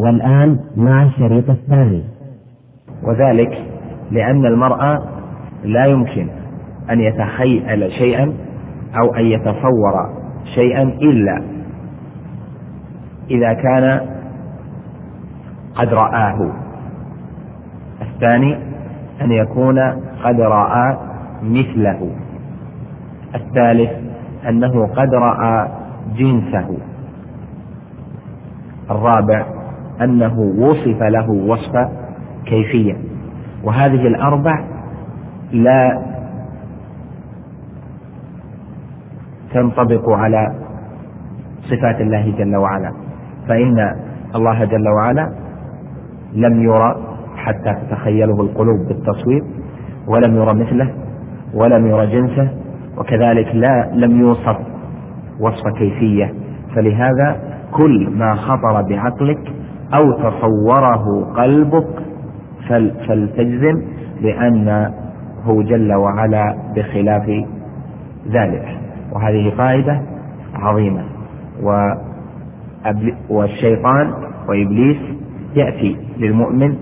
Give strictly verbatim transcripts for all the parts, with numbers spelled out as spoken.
والآن مع الشريط الثاني. وذلك لأن المرء لا يمكن أن يتخيل شيئا أو أن يتصور شيئا إلا إذا كان قد رآه. الثاني أن يكون قد رأى مثله. الثالث أنه قد رأى جنسه. الرابع أنه وصف له وصف كيفية. وهذه الأربع لا تنطبق على صفات الله جل وعلا، فإن الله جل وعلا لم يرى حتى تتخيله القلوب بالتصوير، ولم يرى مثله، ولم يرى جنسه، وكذلك لا لم يوصف وصف كيفية. فلهذا كل ما خطر بعقلك أو تصوره قلبك فلتجزم بأنه جل وعلا بخلاف ذلك. وهذه قاعدة عظيمة. والشيطان وإبليس يأتي للمؤمن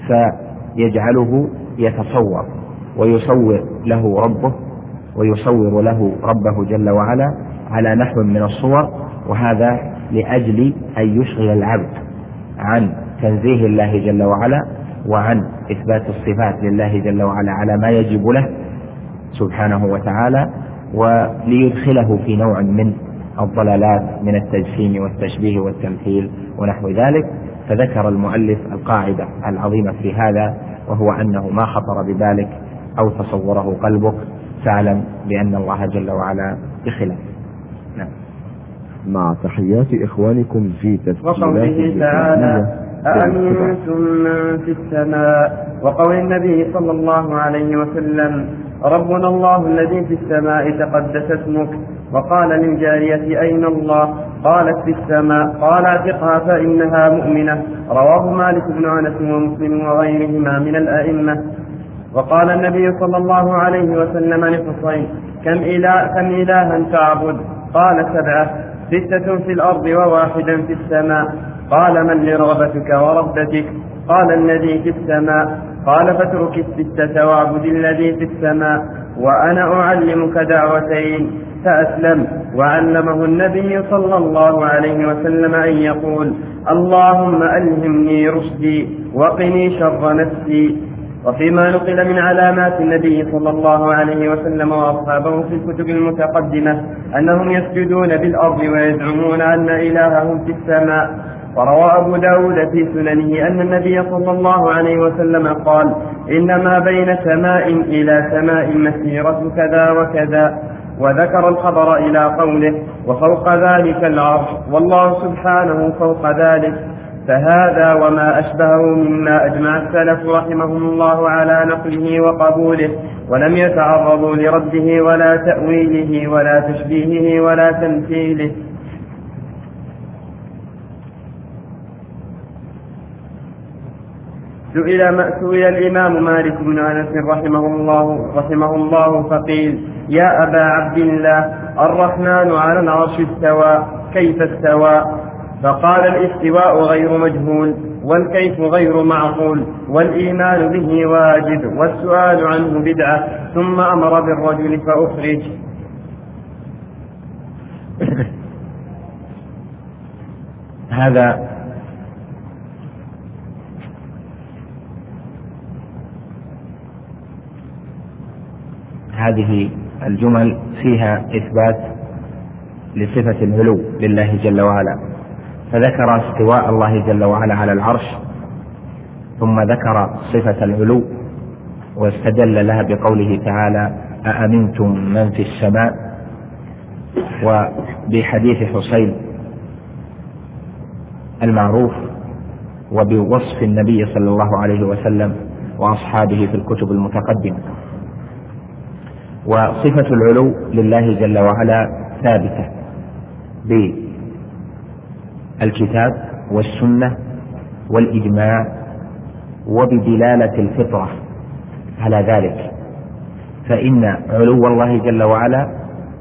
فيجعله يتصور ويصور له ربه ويصور له ربه جل وعلا على نحو من الصور، وهذا لأجل أن يشغل العبد عن تنزيه الله جل وعلا وعن إثبات الصفات لله جل وعلا على ما يجب له سبحانه وتعالى، وليدخله في نوع من الضلالات من التجسيم والتشبيه والتمثيل ونحو ذلك. فذكر المؤلف القاعدة العظيمة في هذا، وهو أنه ما خطر ببالك أو تصوره قلبك فاعلم بأن الله جل وعلا بخلاف. نعم. مع تحيات إخوانكم في تسجيلات وقوله تعالى أأمنتم من في السماء، وقول النبي صلى الله عليه وسلم ربنا الله الذي في السماء تقدس اسمك. وقال للجارية أين الله؟ قالت في السماء. قال اعتقها فإنها مؤمنة. رواه مالك بن أنس ومسلم وغيرهما من الأئمة. وقال النبي صلى الله عليه وسلم لحصين كم إله كم إلها تعبد؟ قال سبعة، ستة في الأرض وواحدا في السماء. قال من لرغبتك ورهبتك؟ قال الذي في السماء. قال فاترك الستة واعبد الذي في السماء. وأنا أعلمك دعوتين. فأسلم. وعلمه النبي صلى الله عليه وسلم أن يقول اللهم ألهمني رشدي وقني شر نفسي. وفيما نقل من علامات النبي صلى الله عليه وسلم وأصحابه في الكتب المتقدمة أنهم يسجدون بالأرض ويزعمون أن إلههم في السماء. وروى أبو داود في سننه أن النبي صلى الله عليه وسلم قال إنما بين سماء إلى سماء مسيرة كذا وكذا، وذكر الخبر إلى قوله وفوق ذلك العرش، والله سبحانه فوق ذلك. فهذا وما أشبهه مما أجمع السلف رحمهم الله على نقله وقبوله، ولم يتعرضوا لرده ولا تأويله ولا تشبيهه ولا تمثيله. سئل سئل الإمام مالك بن أنس رحمه الله رحمه الله فقيل يا أبا عبد الله الرحمن على العرش استوى، كيف استوى؟ فقال الاستواء غير مجهول، والكيف غير معقول، والإيمان به واجب، والسؤال عنه بدعة. ثم أمر بالرجل فأخرج. هذا هذه الجمل فيها إثبات لصفة العلو لله جل وعلا، فذكر استواء الله جل وعلا على العرش، ثم ذكر صفة العلو واستدل لها بقوله تعالى أأمنتم من في السماء، وبحديث حسين المعروف، وبوصف النبي صلى الله عليه وسلم وأصحابه في الكتب المتقدمة. وصفة العلو لله جل وعلا ثابتة بالكتاب والسنة والإجماع وبدلالة الفطرة على ذلك، فإن علو الله جل وعلا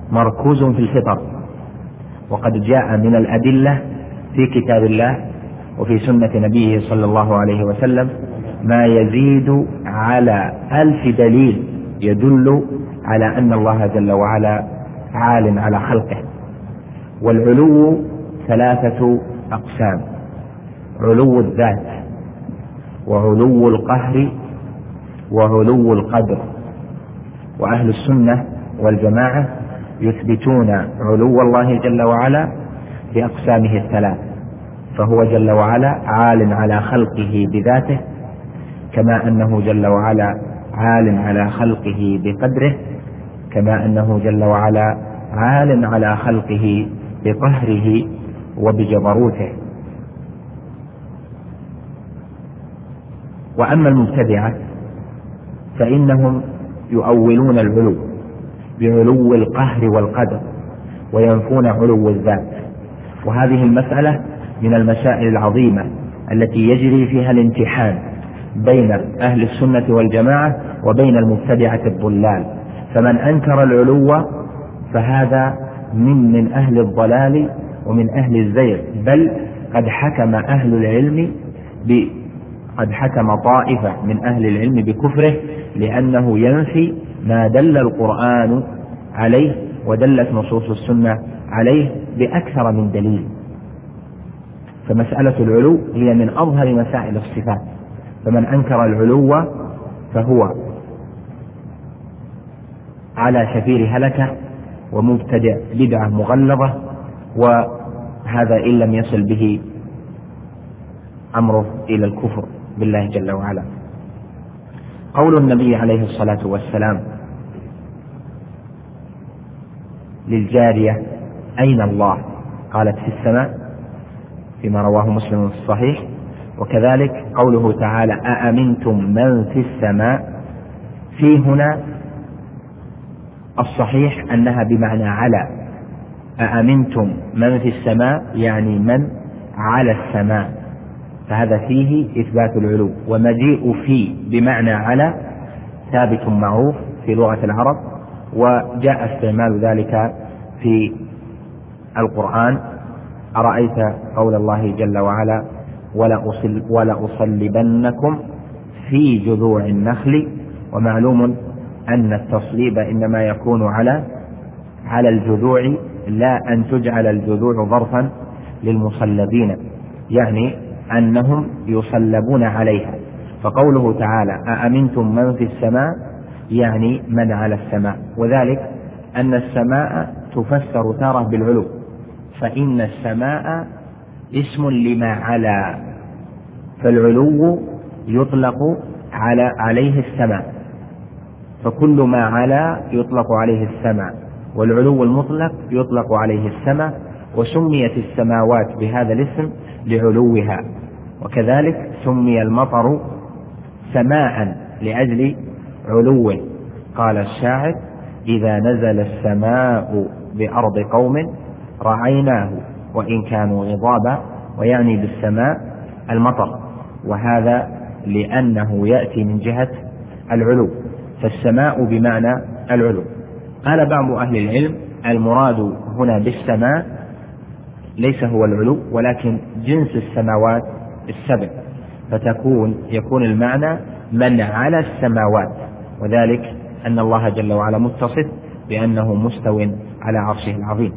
مركوز في الفطر، وقد جاء من الأدلة في كتاب الله وفي سنة نبيه صلى الله عليه وسلم ما يزيد على ألف دليل يدل على أن الله جل وعلا عال على خلقه. والعلو ثلاثة أقسام: علو الذات، وعلو القهر، وعلو القدر. وأهل السنة والجماعة يثبتون علو الله جل وعلا بأقسامه الثلاث، فهو جل وعلا عال على خلقه بذاته، كما أنه جل وعلا عال على خلقه بقدره، كما أنه جل وعلا عال على خلقه بقهره وبجبروته. وأما المبتدعة فإنهم يؤولون العلو بعلو القهر والقدر وينفون علو الذات. وهذه المسألة من المسائل العظيمة التي يجري فيها الامتحان بين أهل السنة والجماعة وبين المبتدعة الضلال. فمن أنكر العلو فهذا من من أهل الضلال ومن أهل الزيغ، بل قد حكم أهل العلم ب قد حكم طائفة من أهل العلم بكفره، لأنه ينفي ما دل القرآن عليه ودلت نصوص السنة عليه بأكثر من دليل. فمسألة العلو هي من أظهر مسائل الصفات، فمن أنكر العلو فهو على شفير هلكة ومبتدع بدعة مغلظة، وهذا إن لم يصل به أمره إلى الكفر بالله جل وعلا. قول النبي عليه الصلاة والسلام للجارية: أين الله؟ قالت: في السماء، فيما رواه مسلم في الصحيح. وكذلك قوله تعالى: أأمنتم من في السماء، في هنا الصحيح أنها بمعنى على. أأمنتم من في السماء يعني من على السماء، فهذا فيه إثبات العلو. ومجيء في بمعنى على ثابت معروف في لغة العرب، وجاء استعمال ذلك في القرآن. أرأيت قول الله جل وعلا: ولأصلبنكم في جذوع النخل. ومعلوم أن التصليب إنما يكون على على الجذوع، لا أن تجعل الجذوع ظرفا للمصلبين، يعني أنهم يصلبون عليها. فقوله تعالى: أأمنتم من في السماء يعني من على السماء، وذلك أن السماء تفسر تارة بالعلو، فإن السماء اسم لما على، فالعلو يطلق على عليه السماء، فكل ما على يطلق عليه السماء، والعلو المطلق يطلق عليه السماء. وسميت السماوات بهذا الاسم لعلوها، وكذلك سمي المطر سماء لأجل علوه. قال الشاعر: إذا نزل السماء بأرض قوم رعيناه وإن كانوا غضابا، ويعني بالسماء المطر، وهذا لأنه يأتي من جهة العلو، فالسماء بمعنى العلو. قال بعض أهل العلم: المراد هنا بالسماء ليس هو العلو، ولكن جنس السماوات السبع، فتكون يكون المعنى من على السماوات، وذلك أن الله جل وعلا متصف بأنه مستو على عرشه العظيم.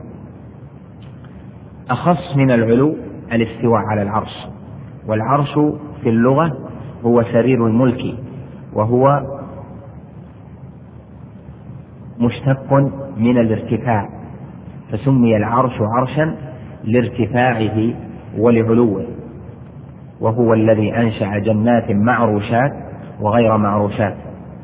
أخص من العلو الاستواء على العرش، والعرش في اللغة هو سرير الملك، وهو مشتق من الارتفاع، فسمي العرش عرشا لارتفاعه ولعلوه. وهو الذي أنشأ جنات معروشات وغير معروشات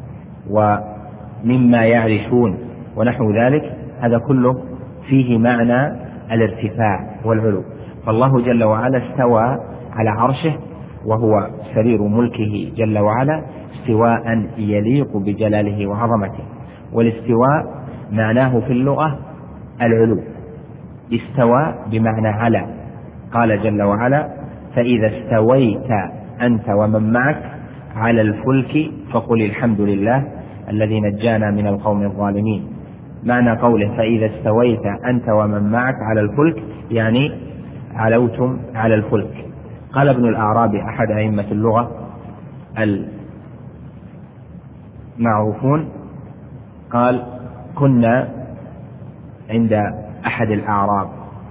ومما يعرشون ونحو ذلك، هذا كله فيه معنى الارتفاع والعلو. فالله جل وعلا استوى على عرشه، وهو سرير ملكه جل وعلا استواء يليق بجلاله وعظمته. والاستواء معناه في اللغة العلو، استوى بمعنى على. قال جل وعلا: فإذا استويت أنت ومن معك على الفلك فقل الحمد لله الذي نجانا من القوم الظالمين. معنى قوله فإذا استويت أنت ومن معك على الفلك يعني علوتم على الفلك. قال ابن الأعرابي أحد أئمة اللغة المعروفون، قال: كنا عند أحد الأعراب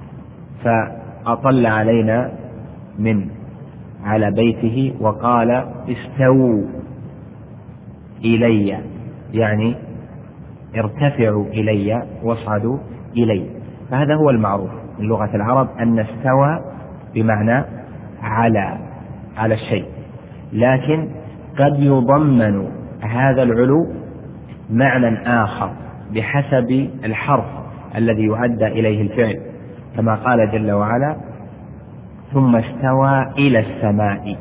فأطل علينا من على بيته وقال: استووا إلي، يعني ارتفعوا إلي واصعدوا إلي. فهذا هو المعروف من لغة العرب، أن استوى بمعنى على على الشيء، لكن قد يضمن هذا العلو معنى آخر بحسب الحرف الذي يؤدى إليه الفعل، كما قال جل وعلا: ثم استوى إلى السماء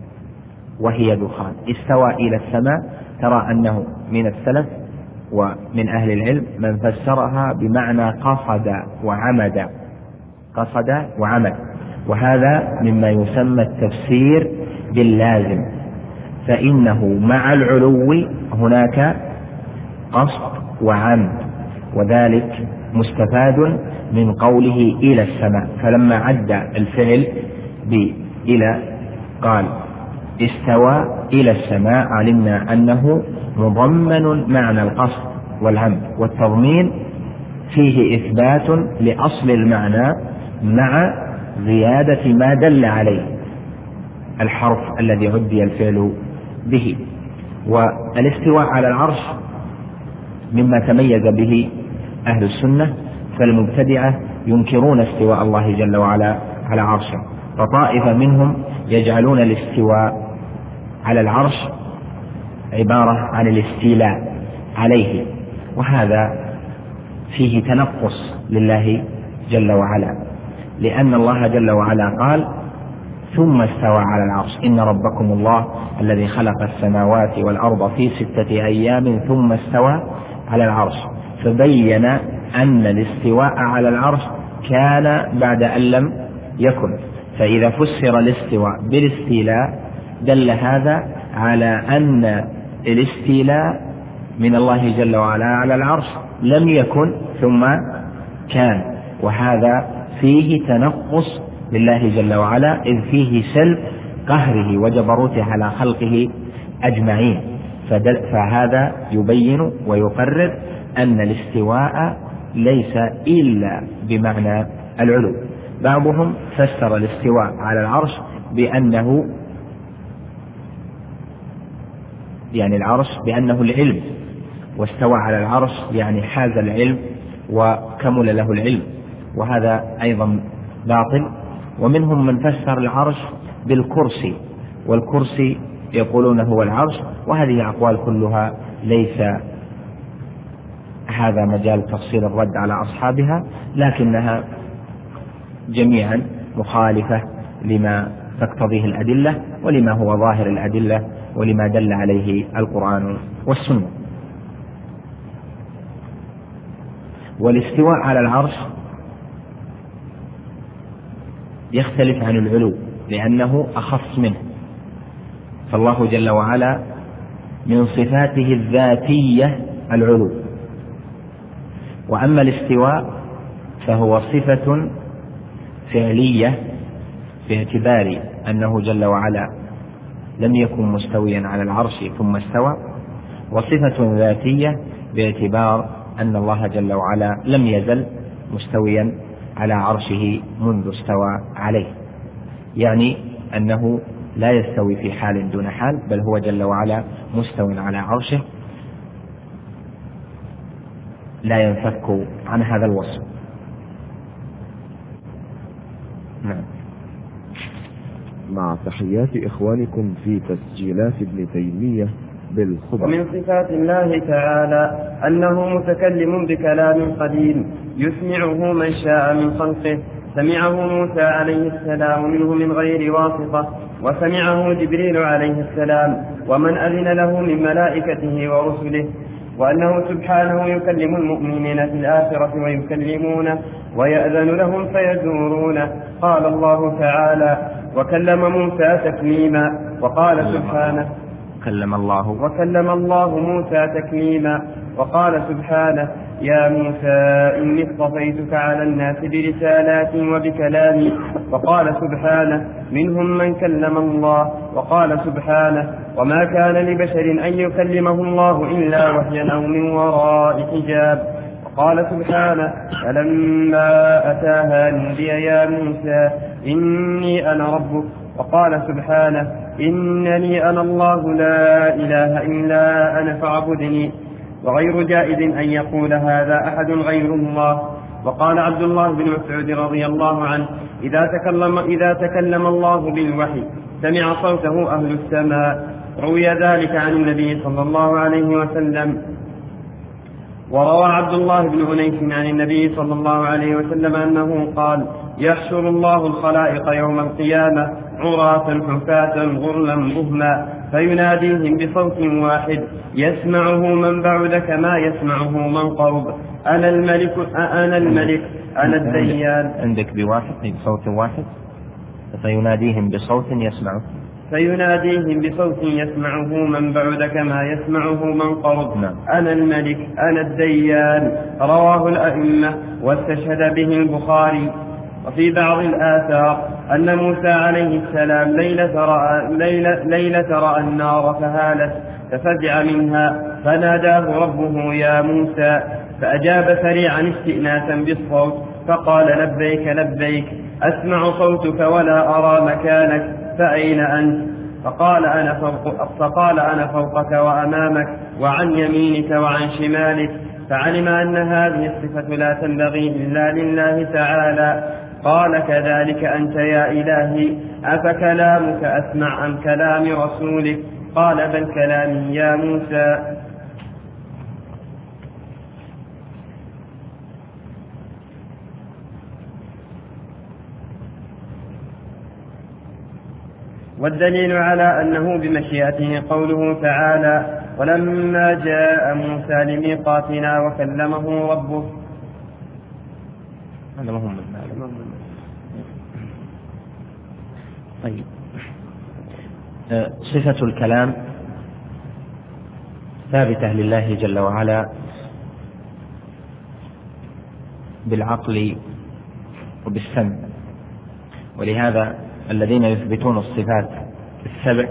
وهي دخان. استوى إلى السماء، ترى أنه من السلف ومن أهل العلم من فسرها بمعنى قصد وعمد، قصد وعمد، وهذا مما يسمى التفسير باللازم، فإنه مع العلو هناك قصد وعمد، وذلك مستفاد من قوله إلى السماء. فلما عد الفعل بإلى قال: استوى إلى السماء، علمنا أنه مضمن معنى القصد والعمد، والتضمين فيه إثبات لأصل المعنى مع زيادة ما دل عليه الحرف الذي عدي الفعل به. والاستواء على العرش مما تميز به أهل السنة، فالمبتدعة ينكرون استواء الله جل وعلا على عرشه، فطائفة منهم يجعلون الاستواء على العرش عبارة عن الاستيلاء عليه، وهذا فيه تنقص لله جل وعلا، لأن الله جل وعلا قال: ثم استوى على العرش، إن ربكم الله الذي خلق السماوات والأرض في ستة أيام ثم استوى على العرش، فبين أن الاستواء على العرش كان بعد أن لم يكن. فإذا فسر الاستواء بالاستيلاء دل هذا على أن الاستيلاء من الله جل وعلا على العرش لم يكن ثم كان، وهذا فيه تنقص لله جل وعلا، إذ فيه سلب قهره وجبروته على خلقه أجمعين. فهذا يبين ويقرر أن الاستواء ليس إلا بمعنى العلو. بعضهم فسر الاستواء على العرش بأنه يعني العرش بأنه العلم، واستوى على العرش يعني حاز العلم وكمل له العلم، وهذا أيضا باطل. ومنهم من فسر العرش بالكرسي، والكرسي يقولون هو العرش، وهذه أقوال كلها ليس هذا مجال تفصيل الرد على أصحابها، لكنها جميعا مخالفة لما تقتضيه الأدلة ولما هو ظاهر الأدلة ولما دل عليه القرآن والسنة. والاستواء على العرش يختلف عن العلو لأنه أخص منه، فالله جل وعلا من صفاته الذاتية العلو، وأما الاستواء فهو صفة فعلية باعتبار أنه جل وعلا لم يكن مستويا على العرش ثم استوى، وصفة ذاتية باعتبار أن الله جل وعلا لم يزل مستويا على عرشه منذ استوى عليه، يعني أنه لا يستوي في حال دون حال، بل هو جل وعلا مستو على عرشه لا ينفك عن هذا الوصف. نعم. مع تحيات إخوانكم في تسجيلات ابن تيمية بالخبر. ومن صفات الله تعالى أنه متكلم بكلام قديم يسمعه من شاء من خلقه، سمعه موسى عليه السلام منه من غير واسطة، وسمعه جبريل عليه السلام ومن أذن له من ملائكته ورسله، وأنه سبحانه يكلم المؤمنين في الآخرة ويكلمونه ويأذن لهم فيزورونه. قال الله تعالى: وكلم موسى تكليما. وقال سبحانه: وكلم الله وكلم الله موسى تكليما. وقال سبحانه: يا موسى إني اصطفيتك على الناس برسالاتي وبكلامي. وقال سبحانه: منهم من كلم الله. وقال سبحانه: وما كان لبشر أن يكلمه الله إلا وحيا أو من وراء حجاب. وقال سبحانه: فلما أتاها نودي يا موسى إني أنا ربك. وقال سبحانه: إنني أنا الله لا إله إلا أنا فاعبدني. وغير جائز أن يقول هذا أحد غير الله. وقال عبد الله بن مسعود رضي الله عنه: إذا تكلم, إذا تكلم الله بالوحي سمع صوته أهل السماء. روي ذلك عن النبي صلى الله عليه وسلم. وروى عبد الله بن أنيس عن النبي صلى الله عليه وسلم أنه قال: يحشر الله الخلائق يوم القيامة عراة حفاة غرلا بهما فيناديهم بصوت واحد يسمعه من بعد كما يسمعه من قرب: أنا الملك أنا الملك أنا الديان. عندك بواحد بصوت واحد فيناديهم بصوت يسمعه فيناديهم بصوت يسمعه من بعد كما يسمعه من قرب: نعم. أنا الملك أنا الديان. رواه الأئمة واستشهد به البخاري. وفي بعض الآثار أن موسى عليه السلام ليلة رأى, ليلة, ليلة رأى النار فهالت ففزع منها فناداه ربه: يا موسى، فأجاب سريعا استئناسا بالصوت فقال: لبيك لبيك، أسمع صوتك ولا أرى مكانك، فأين أنت؟ فقال: أنا فوق فقال أنا فوقك وأمامك وعن يمينك وعن شمالك. فعلم أن هذه الصفة لا تنبغي إلا لله تعالى. قال: كذلك أنت يا إلهي، أفكلامك أسمع أم كلام رسولك؟ قال: بل كلامي يا موسى. والدليل على أنه بمشيئته قوله تعالى: ولما جاء موسى لميقاتنا وكلمه ربه. هذا مهم. طيب، صفة الكلام ثابتة لله جل وعلا بالعقل وبالسمع، ولهذا الذين يثبتون الصفات السبع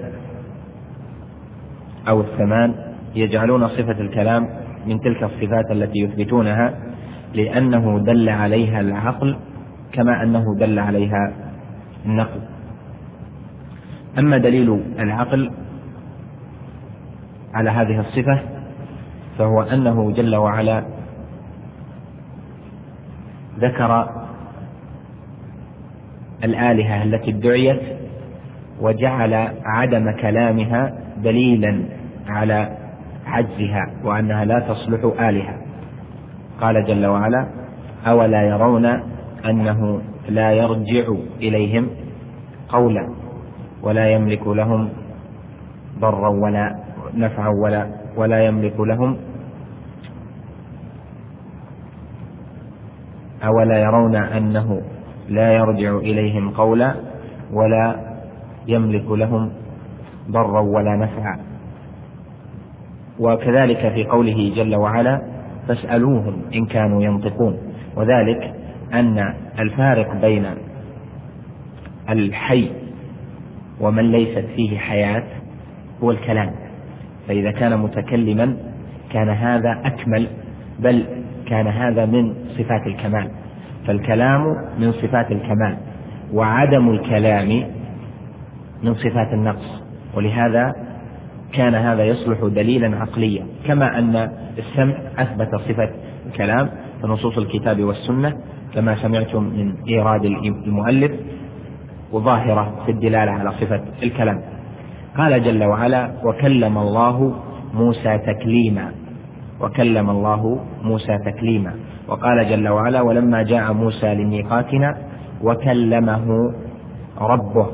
أو الثمان يجعلون صفة الكلام من تلك الصفات التي يثبتونها، لأنه دل عليها العقل كما أنه دل عليها النقل. أما دليل العقل على هذه الصفة فهو أنه جل وعلا ذكر الآلهة التي ادعيت وجعل عدم كلامها دليلا على عجزها وأنها لا تصلح آلهة. قال جل وعلا: أولا يرون أنه لا يرجع إليهم قولا ولا يملك لهم ضرا ولا نفعا ولا, ولا يملك لهم أولا يرون أنه لا يرجع إليهم قولا ولا يملك لهم ضرا ولا نفعا. وكذلك في قوله جل وعلا: فاسألوهم إن كانوا ينطقون. وذلك أن الفارق بين الحي ومن ليست فيه حياة هو الكلام، فإذا كان متكلما كان هذا أكمل، بل كان هذا من صفات الكمال. فالكلام من صفات الكمال، وعدم الكلام من صفات النقص، ولهذا كان هذا يصلح دليلا عقليا. كما أن السمع أثبت صفة الكلام في نصوص الكتاب والسنة كما سمعتم من إيراد المؤلف، وظاهرة في الدلالة على صفة الكلام. قال جل وعلا: وكلم الله موسى تكليما. وكلم الله موسى تكليما. وقال جل وعلا: ولما جاء موسى لميقاتنا وكلمه ربه.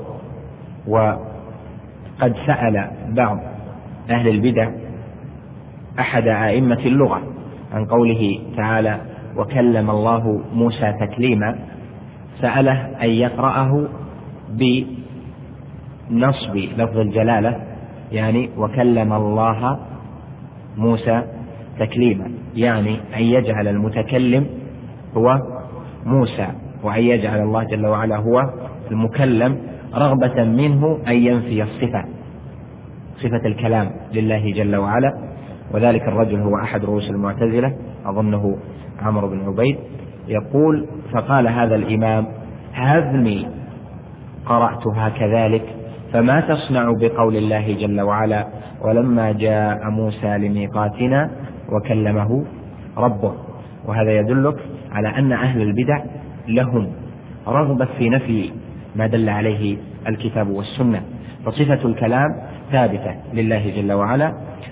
وقد سأل بعض أهل البدع أحد أئمة اللغة عن قوله تعالى: وكلم الله موسى تكليما، سأله أن يقرأه بنصب لفظ الجلالة يعني وكلم الله موسى تكليما، يعني أن يجعل المتكلم هو موسى، وأن يجعل الله جل وعلا هو المكلم، رغبة منه أن ينفي الصفة صفة الكلام لله جل وعلا. وذلك الرجل هو أحد رؤوس المعتزلة، أظنه عمرو بن عبيد، يقول: فقال هذا الإمام: هذني قرأتها كذلك، فما تصنع بقول الله جل وعلا: ولما جاء موسى لميقاتنا وكلمه ربه. وهذا يدلك على أن أهل البدع لهم رغبة في نفي ما دل عليه الكتاب والسنة، فصفة الكلام ثابتة لله جل وعلا.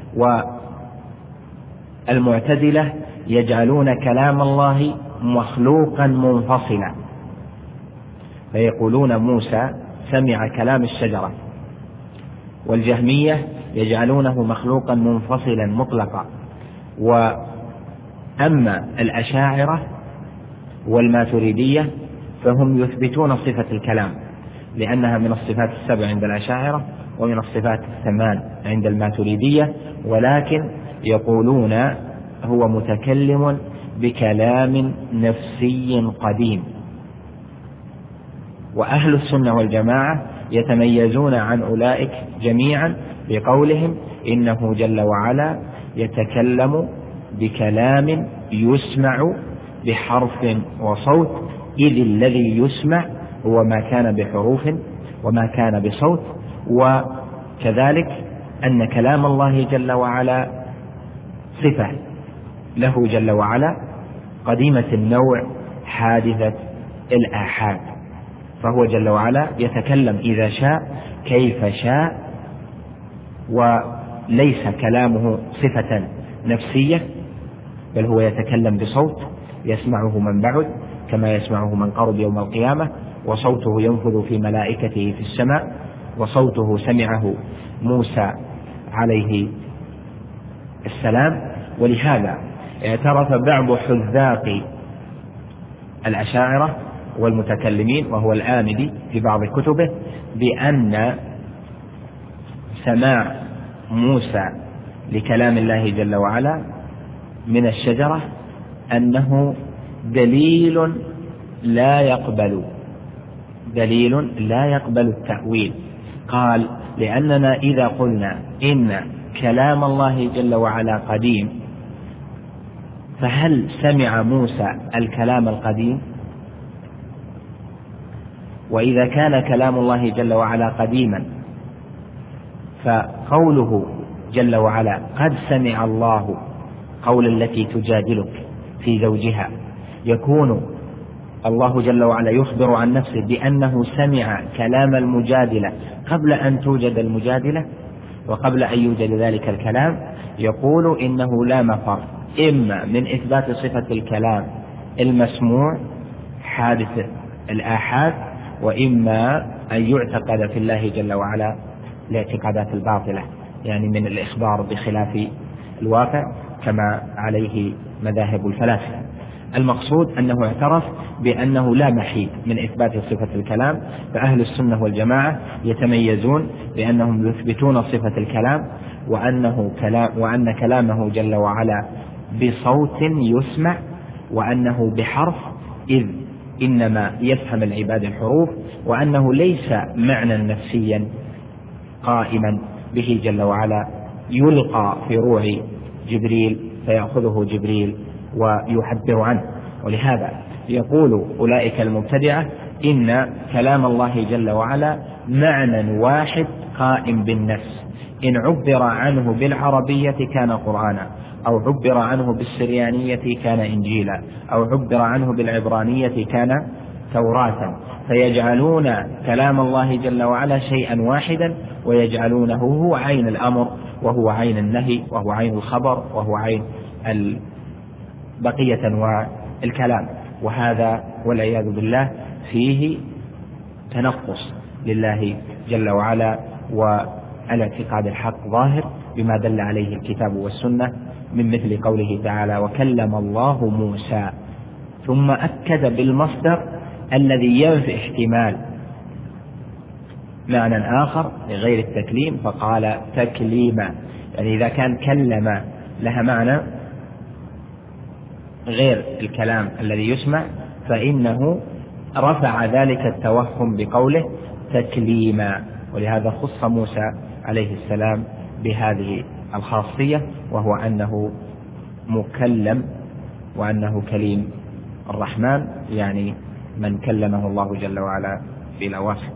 والمعتزلة يجعلون كلام الله مخلوقا منفصلا، فيقولون موسى سمع كلام الشجرة، والجهمية يجعلونه مخلوقا منفصلا مطلقا. وأما الأشاعرة والماتريدية فهم يثبتون صفة الكلام، لأنها من الصفات السبع عند الأشاعرة ومن الصفات الثمان عند الماتريدية، ولكن يقولون هو متكلم بكلام نفسي قديم. وأهل السنة والجماعة يتميزون عن أولئك جميعا بقولهم إنه جل وعلا يتكلم بكلام يسمع بحرف وصوت، إذ الذي يسمع هو ما كان بحروف وما كان بصوت. وكذلك أن كلام الله جل وعلا صفة له جل وعلا قديمة النوع حادثة الآحاد، فهو جل وعلا يتكلم إذا شاء كيف شاء، وليس كلامه صفة نفسية، بل هو يتكلم بصوت يسمعه من بعد كما يسمعه من قرب يوم القيامة، وصوته ينفذ في ملائكته في السماء، وصوته سمعه موسى عليه السلام. ولهذا اعترف بعض حذاق الأشاعرة والمتكلمين وهو الآمدي في بعض كتبه بأن سماع موسى لكلام الله جل وعلا من الشجرة أنه دليل لا يقبل دليل لا يقبل التأويل. قال: لأننا إذا قلنا إن كلام الله جل وعلا قديم، فهل سمع موسى الكلام القديم؟ وإذا كان كلام الله جل وعلا قديما، فقوله جل وعلا قد سمع الله قول التي تجادلك في زوجها، يكون الله جل وعلا يخبر عن نفسه بأنه سمع كلام المجادلة قبل أن توجد المجادلة وقبل أن يوجد ذلك الكلام. يقول إنه لا مفر إما من إثبات صفة الكلام المسموع حادث الآحاد، وإما أن يعتقد في الله جل وعلا الاعتقادات الباطلة، يعني من الإخبار بخلاف الواقع كما عليه مذاهب الفلاسفة. المقصود أنه اعترف بأنه لا محيد من إثبات صفة الكلام، فأهل السنة والجماعة يتميزون بأنهم يثبتون صفة الكلام، وأنه كلام وأن كلامه جل وعلا بصوت يسمع، وأنه بحرف إذ إنما يفهم العباد الحروف، وأنه ليس معنى نفسيا قائما به جل وعلا يلقى في روع جبريل فيأخذه جبريل ويحبر عنه. ولهذا يقول أولئك المبتدعة إن كلام الله جل وعلا معنى واحد قائم بالنفس، إن عبر عنه بالعربية كان قرآنا، أو عبر عنه بالسريانية كان إنجيلا، أو عبر عنه بالعبرانية كان توراة، فيجعلون كلام الله جل وعلا شيئا واحدا ويجعلونه هو عين الأمر وهو عين النهي وهو عين الخبر وهو عين بقية أنواع الكلام. وهذا والعياذ بالله فيه تنقص لله جل وعلا، والاعتقاد الحق ظاهر بما دل عليه الكتاب والسنة من مثل قوله تعالى وكلم الله موسى، ثم أكد بالمصدر الذي ينفي احتمال معنى آخر لغير التكليم فقال تكليما، يعني إذا كان كلم لها معنى غير الكلام الذي يسمع فإنه رفع ذلك التوهم بقوله تكليما، ولهذا خص موسى عليه السلام بهذه الخاصية وهو أنه مكلم وأنه كليم الرحمن، يعني من كلمه الله جل وعلا بلا واسطة.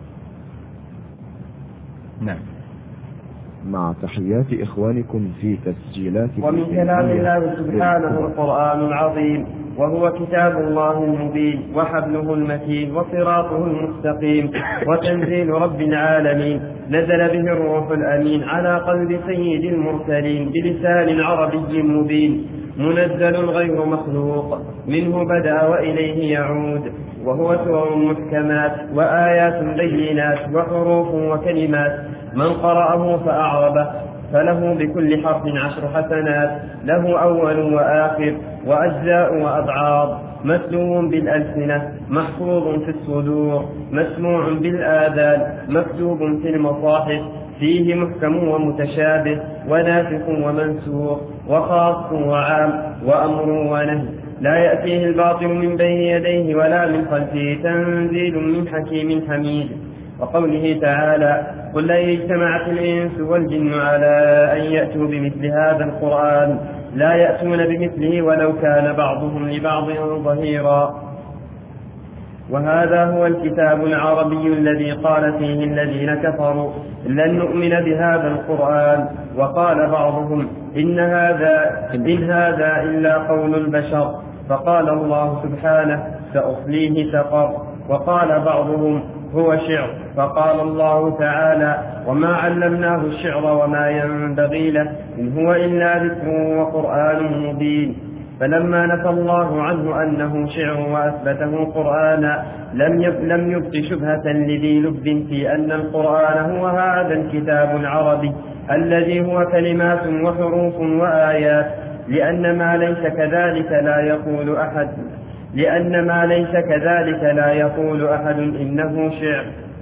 نعم. مع تحيات إخوانكم في تسجيلات. ومن كلام الله سبحانه القرآن العظيم، وهو كتاب الله المبين وحبله المتين وصراطه المستقيم وتنزيل رب العالمين، نزل به الروح الأمين على قلب سيد المرسلين بلسان عربي مبين، منزل غير مخلوق، منه بدأ وإليه يعود، وهو سور محكمات وآيات بينات وحروف وكلمات، من قرأه فأعربه فله بكل حرف عشر حسنات، له أول وآخر وأجزاء وأبعاض، متلو بالألسنة محفوظ في الصدور، مسموع بالآذان مكتوب في المصاحف، فيه محكم ومتشابه وناسخ ومنسوخ وخاص وعام وأمر ونهي، لا يأتيه الباطل من بين يديه ولا من خلفه، تنزيل من حكيم حميد. وقوله تعالى قل لن اجتمعت الإنس والجن على أن يأتوا بمثل هذا القرآن لا يأتون بمثله ولو كان بعضهم لبعض ظهيرا. وهذا هو الكتاب العربي الذي قال فيه الذين كفروا لن نؤمن بهذا القرآن، وقال بعضهم إن هذا, إن هذا إلا قول البشر، فقال الله سبحانه سأصليه سقر، وقال بعضهم هو شعر، فقال الله تعالى وما علمناه الشعر وما ينبغي له إن هو إلا ذكر وقرآن مبين. فلما نفى الله عنه أنه شعر وأثبته قرآنا لم يبق شبهة لذي لب في أن القرآن هو هذا الكتاب العربي الذي هو كلمات وحروف وآيات، لأن ما ليس كذلك لا يقول أحد لأن ما ليس كذلك لا يقول أحد إنه شعر.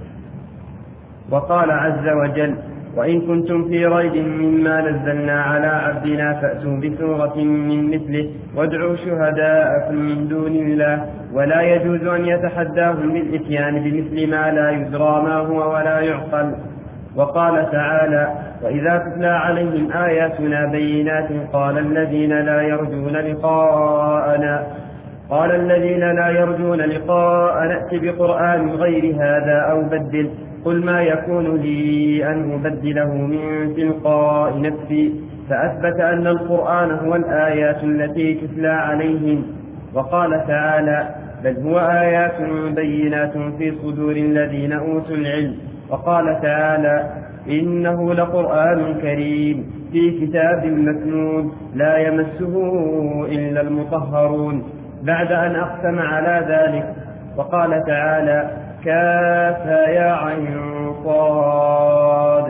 وقال عز وجل وإن كنتم في ريب مما نزلنا على عبدنا فأتوا بسورة من مثله وادعوا شهداءكم من دون الله، ولا يجوز أن يتحداهم بالإتيان بمثل ما لا يدرى ما هو ولا يعقل. وقال تعالى وإذا تتلى عليهم آياتنا بينات قال الذين لا يرجون لقاءنا قال الذين لا يرجون لقاء نأتي بقرآن غير هذا أو بدل، قل ما يكون لي أن أبدله من تلقاء نفسي، فأثبت أن القرآن هو الآيات التي تتلى عليهم. وقال تعالى بل هو آيات بينات في صدور الذين أوتوا العلم. وقال تعالى إنه لقرآن كريم في كتاب مكنون لا يمسه إلا المطهرون، بعد أن أقسم على ذلك. وقال تعالى كافها يا عين صاد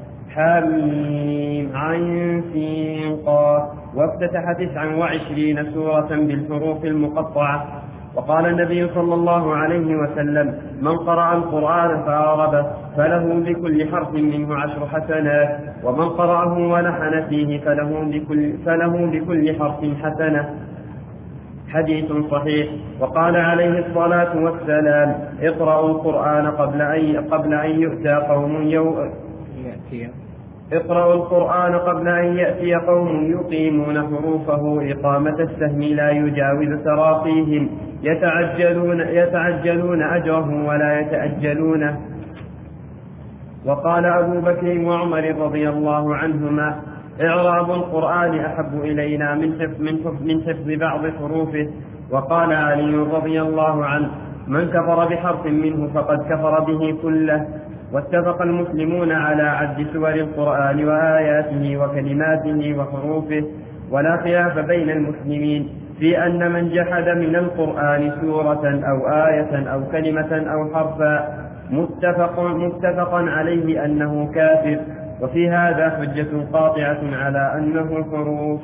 حميم عين سين قاف، وافتتح تسعا وعشرين سورة بالحروف المقطعة. وقال النبي صلى الله عليه وسلم من قرأ القرآن فأعربه فله بكل حرف منه عشر حسنات، ومن قرأه ولحن فيه فله بكل, فله بكل حرف حسنة، حديث صحيح. وقال عليه الصلاة والسلام اقرأوا القرآن قبل أن, قبل أن يؤتى قوم يوم اقرأوا القرآن قبل أن يأتي قوم يقيمون حروفه إقامة السهم لا يجاوز تراقيهم، يتعجلون, يتعجلون أجره ولا يتأجلونه. وقال أبو بكر وعمر رضي الله عنهما إعراب القرآن أحب إلينا من حفظ, من حفظ, من حفظ بعض حروفه. وقال علي رضي الله عنه من كفر بحرف منه فقد كفر به كله. واتفق المسلمون على عد سور القرآن وآياته وكلماته وحروفه، ولا خلاف بين المسلمين في أن من جحد من القرآن سورة أو آية أو كلمة أو حرفا متفق, متفق عليه أنه كافر، وفي هذا حجة قاطعة على أنه حروف.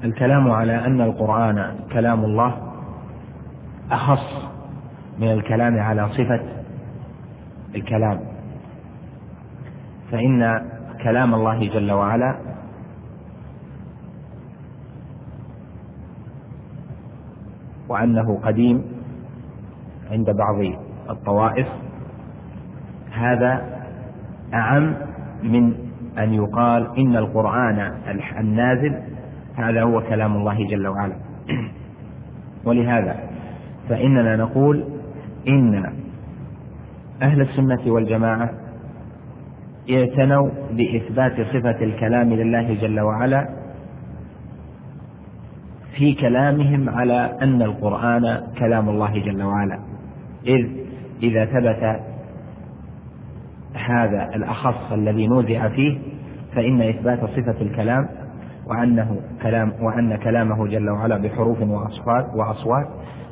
الكلام على أن القرآن كلام الله أخص من الكلام على صفة الكلام، فإن كلام الله جل وعلا وأنه قديم عند بعض الطوائف هذا أعم من أن يقال إن القرآن النازل هذا هو كلام الله جل وعلا. ولهذا فإننا نقول إن أهل السنة والجماعة اعتنوا بإثبات صفة الكلام لله جل وعلا في كلامهم على أن القرآن كلام الله جل وعلا، إذ إذا ثبت هذا الأخص الذي نوزع فيه فإن إثبات صفة الكلام وأنه كلام وأن كلامه جل وعلا بحروف وأصوات وأصوات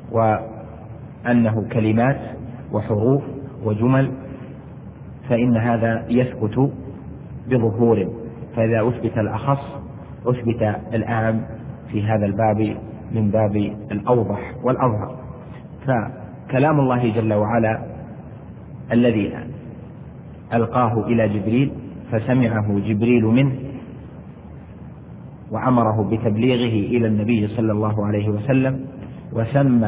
وأنه كلمات وحروف وجمل فإن هذا يثبت بظهور، فإذا أثبت الأخص أثبت الأعم في هذا الباب من باب الأوضح والأظهر. فكلام الله جل وعلا الذي ألقاه إلى جبريل فسمعه جبريل منه وأمره بتبليغه إلى النبي صلى الله عليه وسلم، وسمى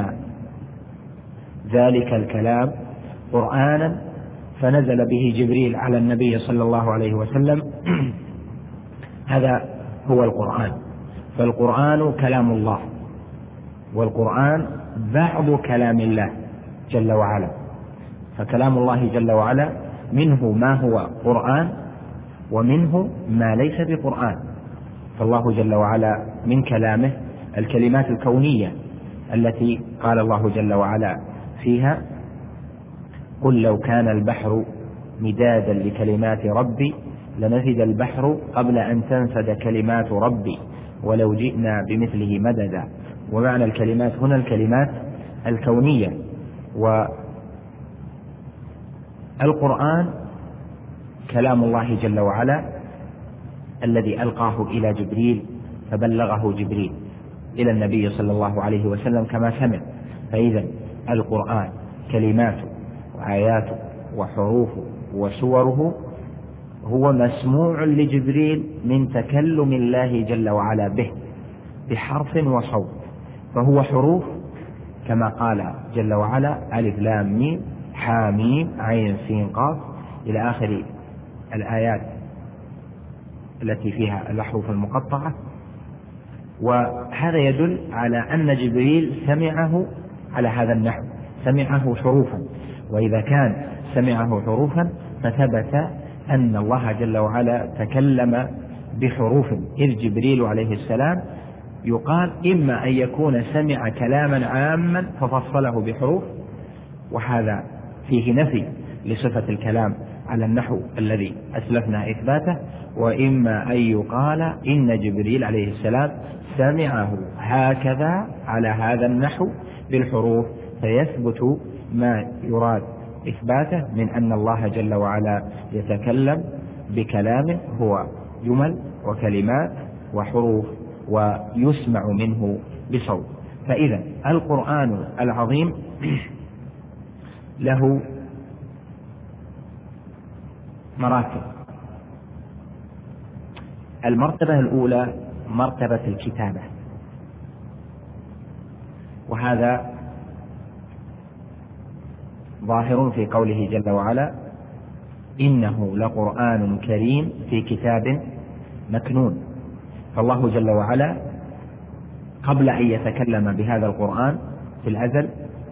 ذلك الكلام قرآنا فنزل به جبريل على النبي صلى الله عليه وسلم، هذا هو القرآن. فالقرآن كلام الله، والقرآن بعض كلام الله جل وعلا، فكلام الله جل وعلا منه ما هو قرآن ومنه ما ليس بقرآن. فالله جل وعلا من كلامه الكلمات الكونية التي قال الله جل وعلا فيها: قل لو كان البحر مدادا لكلمات ربي لنفد البحر قبل أن تنفد كلمات ربي ولو جئنا بمثله مددا. ومعنى الكلمات هنا الكلمات الكونية. والقرآن كلام الله جل وعلا الذي ألقاه إلى جبريل فبلغه جبريل إلى النبي صلى الله عليه وسلم كما سمع. فإذا القرآن كلماته وآياته وحروفه وسوره هو مسموع لجبريل من تكلم الله جل وعلا به بحرف وصوت، فهو حروف كما قال جل وعلا: ألف لام ميم حاميم عين سين قاف إلى آخر الآيات التي فيها الأحرف المقطعة. وهذا يدل على أن جبريل سمعه على هذا النحو، سمعه حروفا. وإذا كان سمعه حروفا فثبت أن الله جل وعلا تكلم بحروف، إذ جبريل عليه السلام يقال إما أن يكون سمع كلاما عاما ففصله بحروف، وهذا فيه نفي لصفة الكلام على النحو الذي أسلفنا إثباته، وإما أن يقال إن جبريل عليه السلام سمعه هكذا على هذا النحو بالحروف، فيثبت ما يراد إثباته من أن الله جل وعلا يتكلم بكلام هو جمل وكلمات وحروف ويسمع منه بصوت. فإذا القرآن العظيم له مراتب. المرتبة الأولى مرتبة الكتابة، وهذا ظاهر في قوله جل وعلا: إنه لقرآن كريم في كتاب مكنون. فالله جل وعلا قبل أن يتكلم بهذا القرآن في الأزل،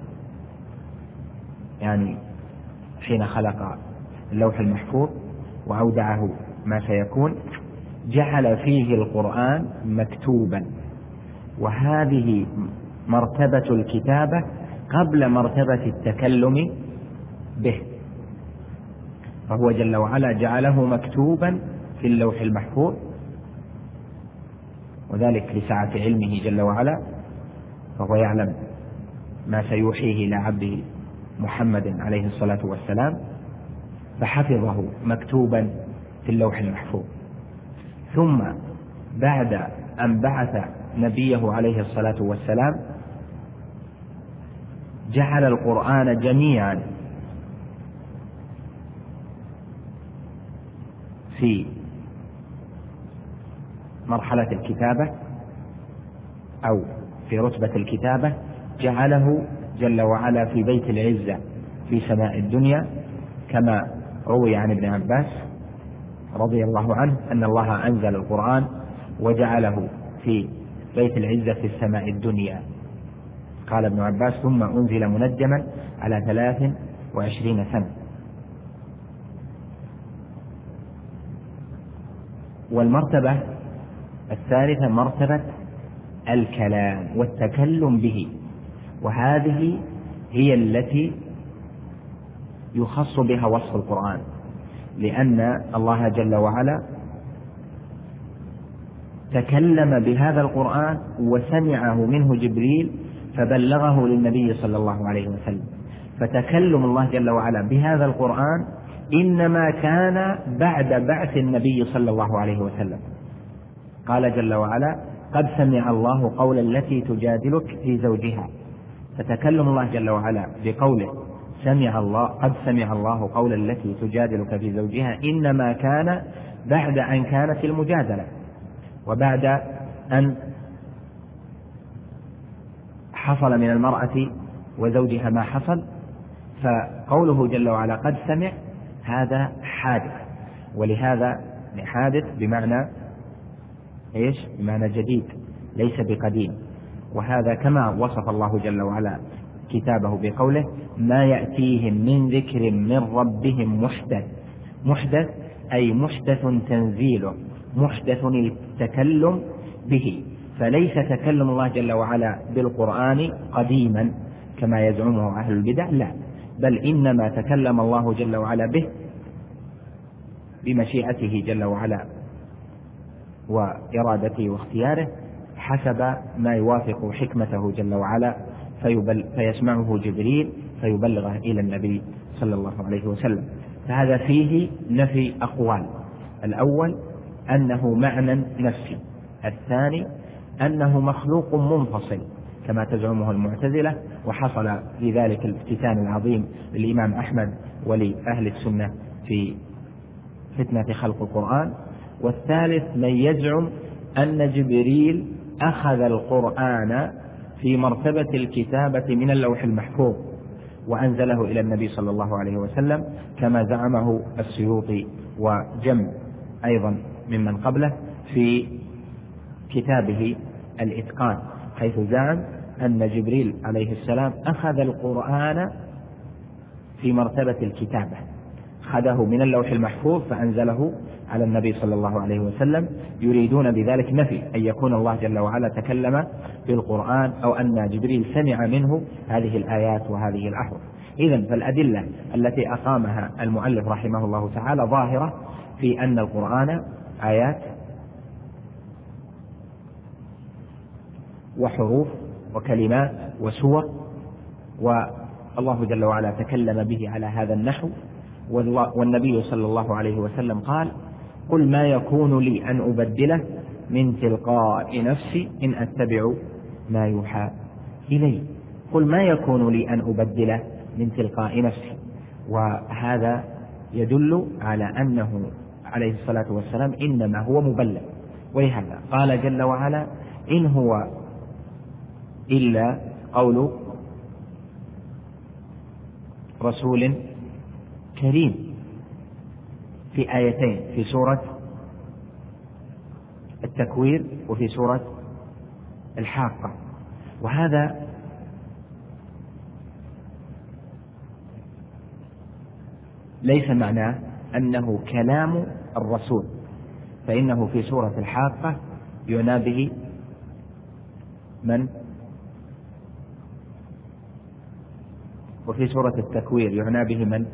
يعني حين خلق اللوح المحفوظ وأودعه ما سيكون، جعل فيه القرآن مكتوبا، وهذه مرتبة الكتابة قبل مرتبة التكلم به. فهو جل وعلا جعله مكتوبا في اللوح المحفوظ، وذلك لسعة علمه جل وعلا، فهو يعلم ما سيوحيه إلى عبده محمد عليه الصلاة والسلام، فحفظه مكتوبا في اللوح المحفوظ. ثم بعد أن بعث نبيه عليه الصلاة والسلام جعل القرآن جميعا في مرحلة الكتابة أو في رتبة الكتابة، جعله جل وعلا في بيت العزة في سماء الدنيا، كما روي عن ابن عباس رضي الله عنه أن الله أنزل القرآن وجعله في بيت العزة في السماء الدنيا. قال ابن عباس: ثم أنزل منجما على ثلاث وعشرين سنة. والمرتبة الثالثة مرتبة الكلام والتكلم به، وهذه هي التي يخص بها وصف القرآن، لأن الله جل وعلا تكلم بهذا القرآن وسمعه منه جبريل فبلغه للنبي صلى الله عليه وسلم. فتكلم الله جل وعلا بهذا القرآن إنما كان بعد بعث النبي صلى الله عليه وسلم. قال جل وعلا: قد سمع الله قول التي تجادلك في زوجها. فتكلم الله جل وعلا بقوله سمع الله قد سمع الله قول التي تجادلك في زوجها إنما كان بعد أن كانت المجادلة، وبعد أن حصل من المرأة وزوجها ما حصل. فقوله جل وعلا قد سمع هذا حادث، ولهذا حادث بمعنى إيش؟ بمعنى جديد ليس بقديم. وهذا كما وصف الله جل وعلا كتابه بقوله: ما يأتيهم من ذكر من ربهم محدث. محدث أي محدث تنزيله، محدث التكلم به. فليس تكلم الله جل وعلا بالقرآن قديما كما يزعمه أهل البدع، لا، بل إنما تكلم الله جل وعلا به بمشيئته جل وعلا وإرادته واختياره حسب ما يوافق حكمته جل وعلا، فيبل فيسمعه جبريل فيبلغه إلى النبي صلى الله عليه وسلم. فهذا فيه نفي أقوال: الأول أنه معنى نفسي، الثاني أنه مخلوق منفصل كما تزعمه المعتزلة، وحصل في ذلك الافتتان العظيم للإمام أحمد ولأهل السنة في فتنة خلق القرآن. والثالث من يزعم أن جبريل أخذ القرآن في مرتبة الكتابة من اللوح المحفوظ وأنزله إلى النبي صلى الله عليه وسلم كما زعمه السيوطي وجمع أيضا ممن قبله في كتابه الإتقان، حيث زعم أن جبريل عليه السلام أخذ القرآن في مرتبة الكتابة، أخذه من اللوح المحفوظ فأنزله على النبي صلى الله عليه وسلم، يريدون بذلك نفي أن يكون الله جل وعلا تكلم بالقرآن أو أن جبريل سمع منه هذه الآيات وهذه الأحرف. إذن فالأدلة التي أقامها المؤلف رحمه الله تعالى ظاهرة في أن القرآن آيات وحروف وكلمات وسور، والله جل وعلا تكلم به على هذا النحو. والنبي صلى الله عليه وسلم قال: قل ما يكون لي أن أبدله من تلقاء نفسي إن أتبع ما يوحى إلي. قل ما يكون لي أن أبدله من تلقاء نفسي. وهذا يدل على أنه عليه الصلاة والسلام إنما هو مبلغ، ولهذا قال جل وعلا: إن هو إلا قول رسول كريم، في آيتين، في سورة التكوير وفي سورة الحاقة. وهذا ليس معناه أنه كلام الرسول، فإنه في سورة الحاقة يعنى به من؟ وفي سورة التكوير يعنى به من؟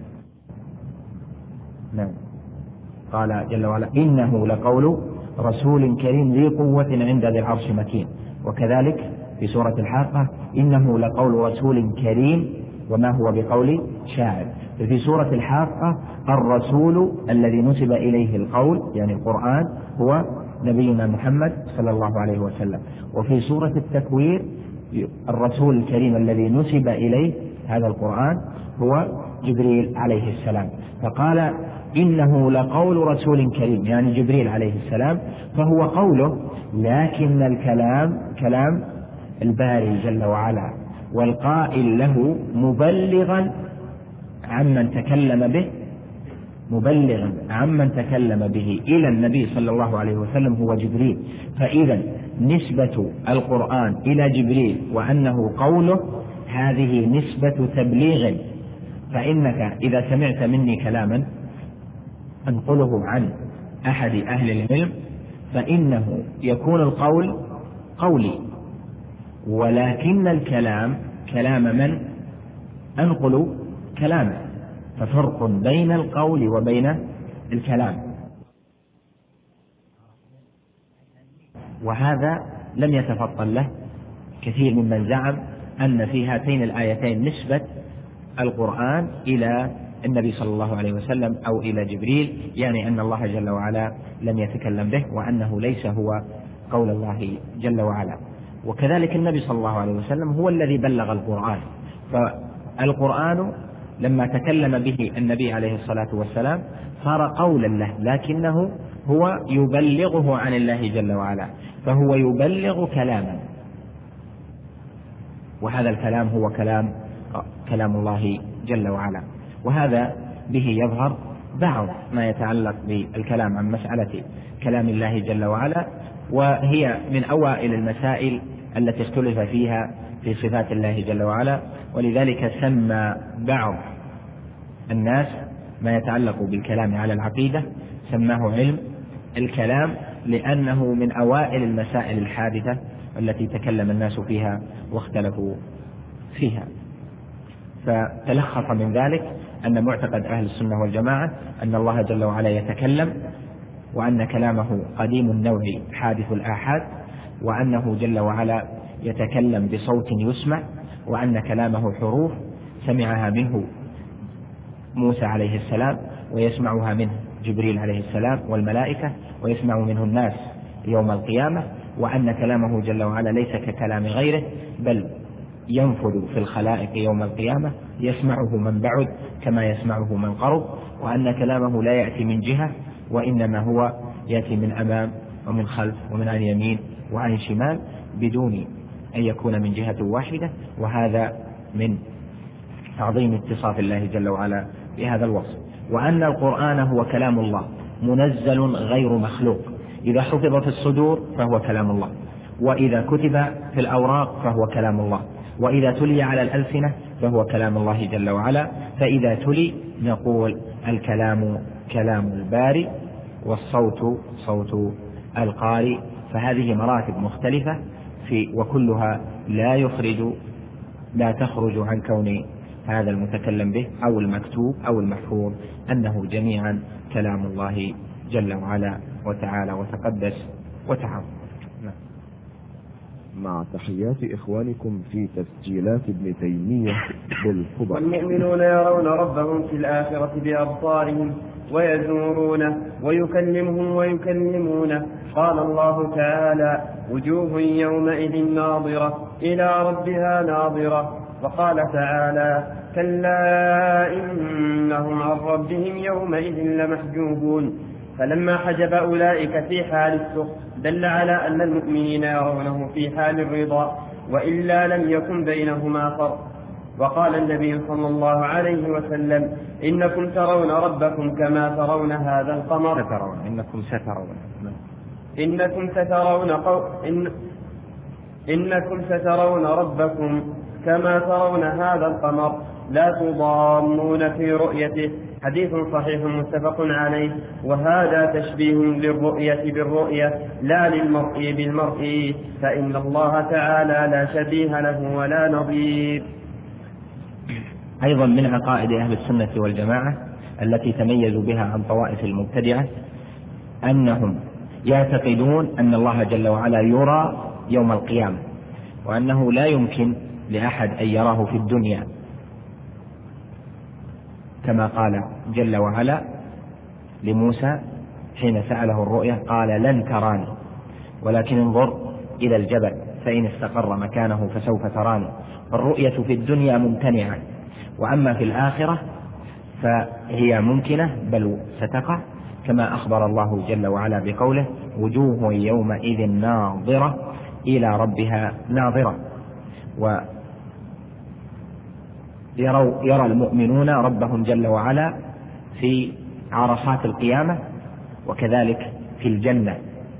نعم. قال جل وعلا: إنه لقول رسول كريم ذي قوة عند ذي العرش مكين. وكذلك في سورة الحاقة: إنه لقول رسول كريم وما هو بقول شاعر. في سورة الحاقة الرسول الذي نسب إليه القول يعني القرآن هو نبينا محمد صلى الله عليه وسلم. وفي سورة التكوير الرسول الكريم الذي نسب إليه هذا القرآن هو جبريل عليه السلام. فقال إنه لقول رسول كريم يعني جبريل عليه السلام، فهو قوله، لكن الكلام كلام الباري جل وعلا، والقائل له مبلغا عمن تكلم به مبلغا عمن تكلم به إلى النبي صلى الله عليه وسلم هو جبريل. فإذا نسبة القرآن إلى جبريل وأنه قوله هذه نسبة تبليغ. فإنك إذا سمعت مني كلاما أنقله عن أحد أهل العلم فإنه يكون القول قولي، ولكن الكلام كلام من أنقل كلامه، ففرق بين القول وبين الكلام. وهذا لم يتفطن له كثير ممن زعم أن في هاتين الآيتين نسبة القرآن إلى النبي صلى الله عليه وسلم أو إلى جبريل، يعني أن الله جل وعلا لم يتكلم به وأنه ليس هو قول الله جل وعلا. وكذلك النبي صلى الله عليه وسلم هو الذي بلغ القرآن، فالقرآن لما تكلم به النبي عليه الصلاة والسلام صار قولا له، لكنه هو يبلغه عن الله جل وعلا، فهو يبلغ كلاما، وهذا الكلام هو كلام كلام الله جل وعلا. وهذا به يظهر بعض ما يتعلق بالكلام عن مسألة كلام الله جل وعلا، وهي من أوائل المسائل التي اختلف فيها في صفات الله جل وعلا. ولذلك سمى بعض الناس ما يتعلق بالكلام على العقيدة سماه علم الكلام، لأنه من أوائل المسائل الحادثة التي تكلم الناس فيها واختلفوا فيها. فتلخص من ذلك أن معتقد أهل السنة والجماعة أن الله جل وعلا يتكلم، وأن كلامه قديم النوع حادث الآحاد، وأنه جل وعلا يتكلم بصوت يسمع، وأن كلامه حروف سمعها منه موسى عليه السلام ويسمعها منه جبريل عليه السلام والملائكة ويسمع منه الناس يوم القيامة، وأن كلامه جل وعلا ليس ككلام غيره بل ينفذ في الخلائق يوم القيامة يسمعه من بعد كما يسمعه من قرب، وأن كلامه لا يأتي من جهة وإنما هو يأتي من أمام ومن خلف ومن عن يمين وعن شمال بدون أن يكون من جهة واحدة. وهذا من تعظيم اتصاف الله جل وعلا بهذا الوصف. وأن القرآن هو كلام الله منزل غير مخلوق، إذا حفظ في الصدور فهو كلام الله، وإذا كتب في الأوراق فهو كلام الله، وإذا تلي على الألسنة فهو كلام الله جل وعلا. فإذا تلي نقول الكلام كلام الباري والصوت صوت القارئ. فهذه مراتب مختلفة في وكلها لا يخرج لا تخرج عن كون هذا المتكلم به أو المكتوب أو المحفوظ أنه جميعا كلام الله جل وعلا وتعالى وتقدس وتعظم. مع تحيات إخوانكم في تسجيلات ابن تيمية بالخبر. والمؤمنون يرون ربهم في الآخرة بأبصارهم ويزورونه ويكلمهم ويكلمونه. قال الله تعالى: وجوه يومئذ ناظرة إلى ربها ناظرة. وقال تعالى: كلا إنهم عن ربهم يومئذ لمحجوبون. فلما حجب أولئك في حال السخط دل على أن المؤمنين يرونه في حال الرضا، وإلا لم يكن بينهما فرق. وقال النبي صلى الله عليه وسلم: إنكم ترون ربكم كما ترون هذا القمر. سترون إنكم سترون إنكم سترون قو... إن... إنكم سترون ربكم كما ترون هذا القمر لا تضامون في رؤيته. حديث صحيح متفق عليه. وهذا تشبيه للرؤية بالرؤية لا للمرء بالمرء، فإن الله تعالى لا شبيه له ولا نظير. أيضا من عقائد أهل السنة والجماعة التي تميزوا بها عن طوائف المبتدعة أنهم يعتقدون أن الله جل وعلا يرى يوم القيامة، وأنه لا يمكن لأحد أن يراه في الدنيا. كما قال جل وعلا لموسى حين سأله الرؤيا قال لن تراني ولكن انظر إلى الجبل فإن استقر مكانه فسوف تراني. الرؤية في الدنيا ممتنعة، وأما في الآخرة فهي ممكنة بل ستقع، كما أخبر الله جل وعلا بقوله وجوه يومئذ ناظرة إلى ربها ناظرة. ويرى المؤمنون ربهم جل وعلا في عرصات القيامة وكذلك في الجنة،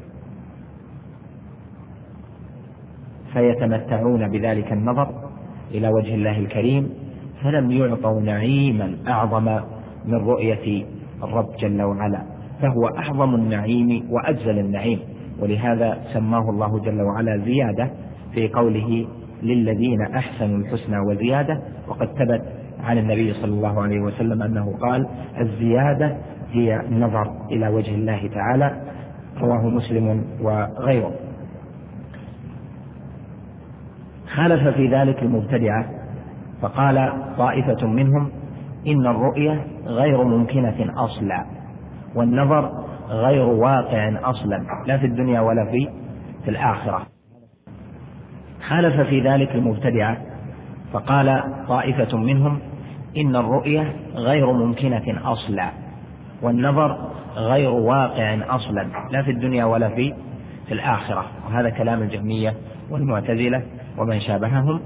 فيتمتعون بذلك النظر إلى وجه الله الكريم، فلم يعطوا نعيما أعظم من رؤية الرب جل وعلا، فهو أعظم النعيم وأجزل النعيم. ولهذا سماه الله جل وعلا زيادة في قوله للذين أحسنوا الحسنى وزيادة، وقد ثبت عن النبي صلى الله عليه وسلم أنه قال الزيادة هي النظر إلى وجه الله تعالى، رواه مسلم وغيره. خالف في ذلك المبتدعة فقال طائفة منهم إن الرؤية غير ممكنة أصلا، والنظر غير واقع أصلا لا في الدنيا ولا في في الآخرة. خالف في ذلك المبتدعة فقال طائفة منهم إن الرؤية غير ممكنة أصلا، والنظر غير واقع أصلا لا في الدنيا ولا في في الآخرة. وهذا كلام الجهمية والمعتزلة ومن شابههم،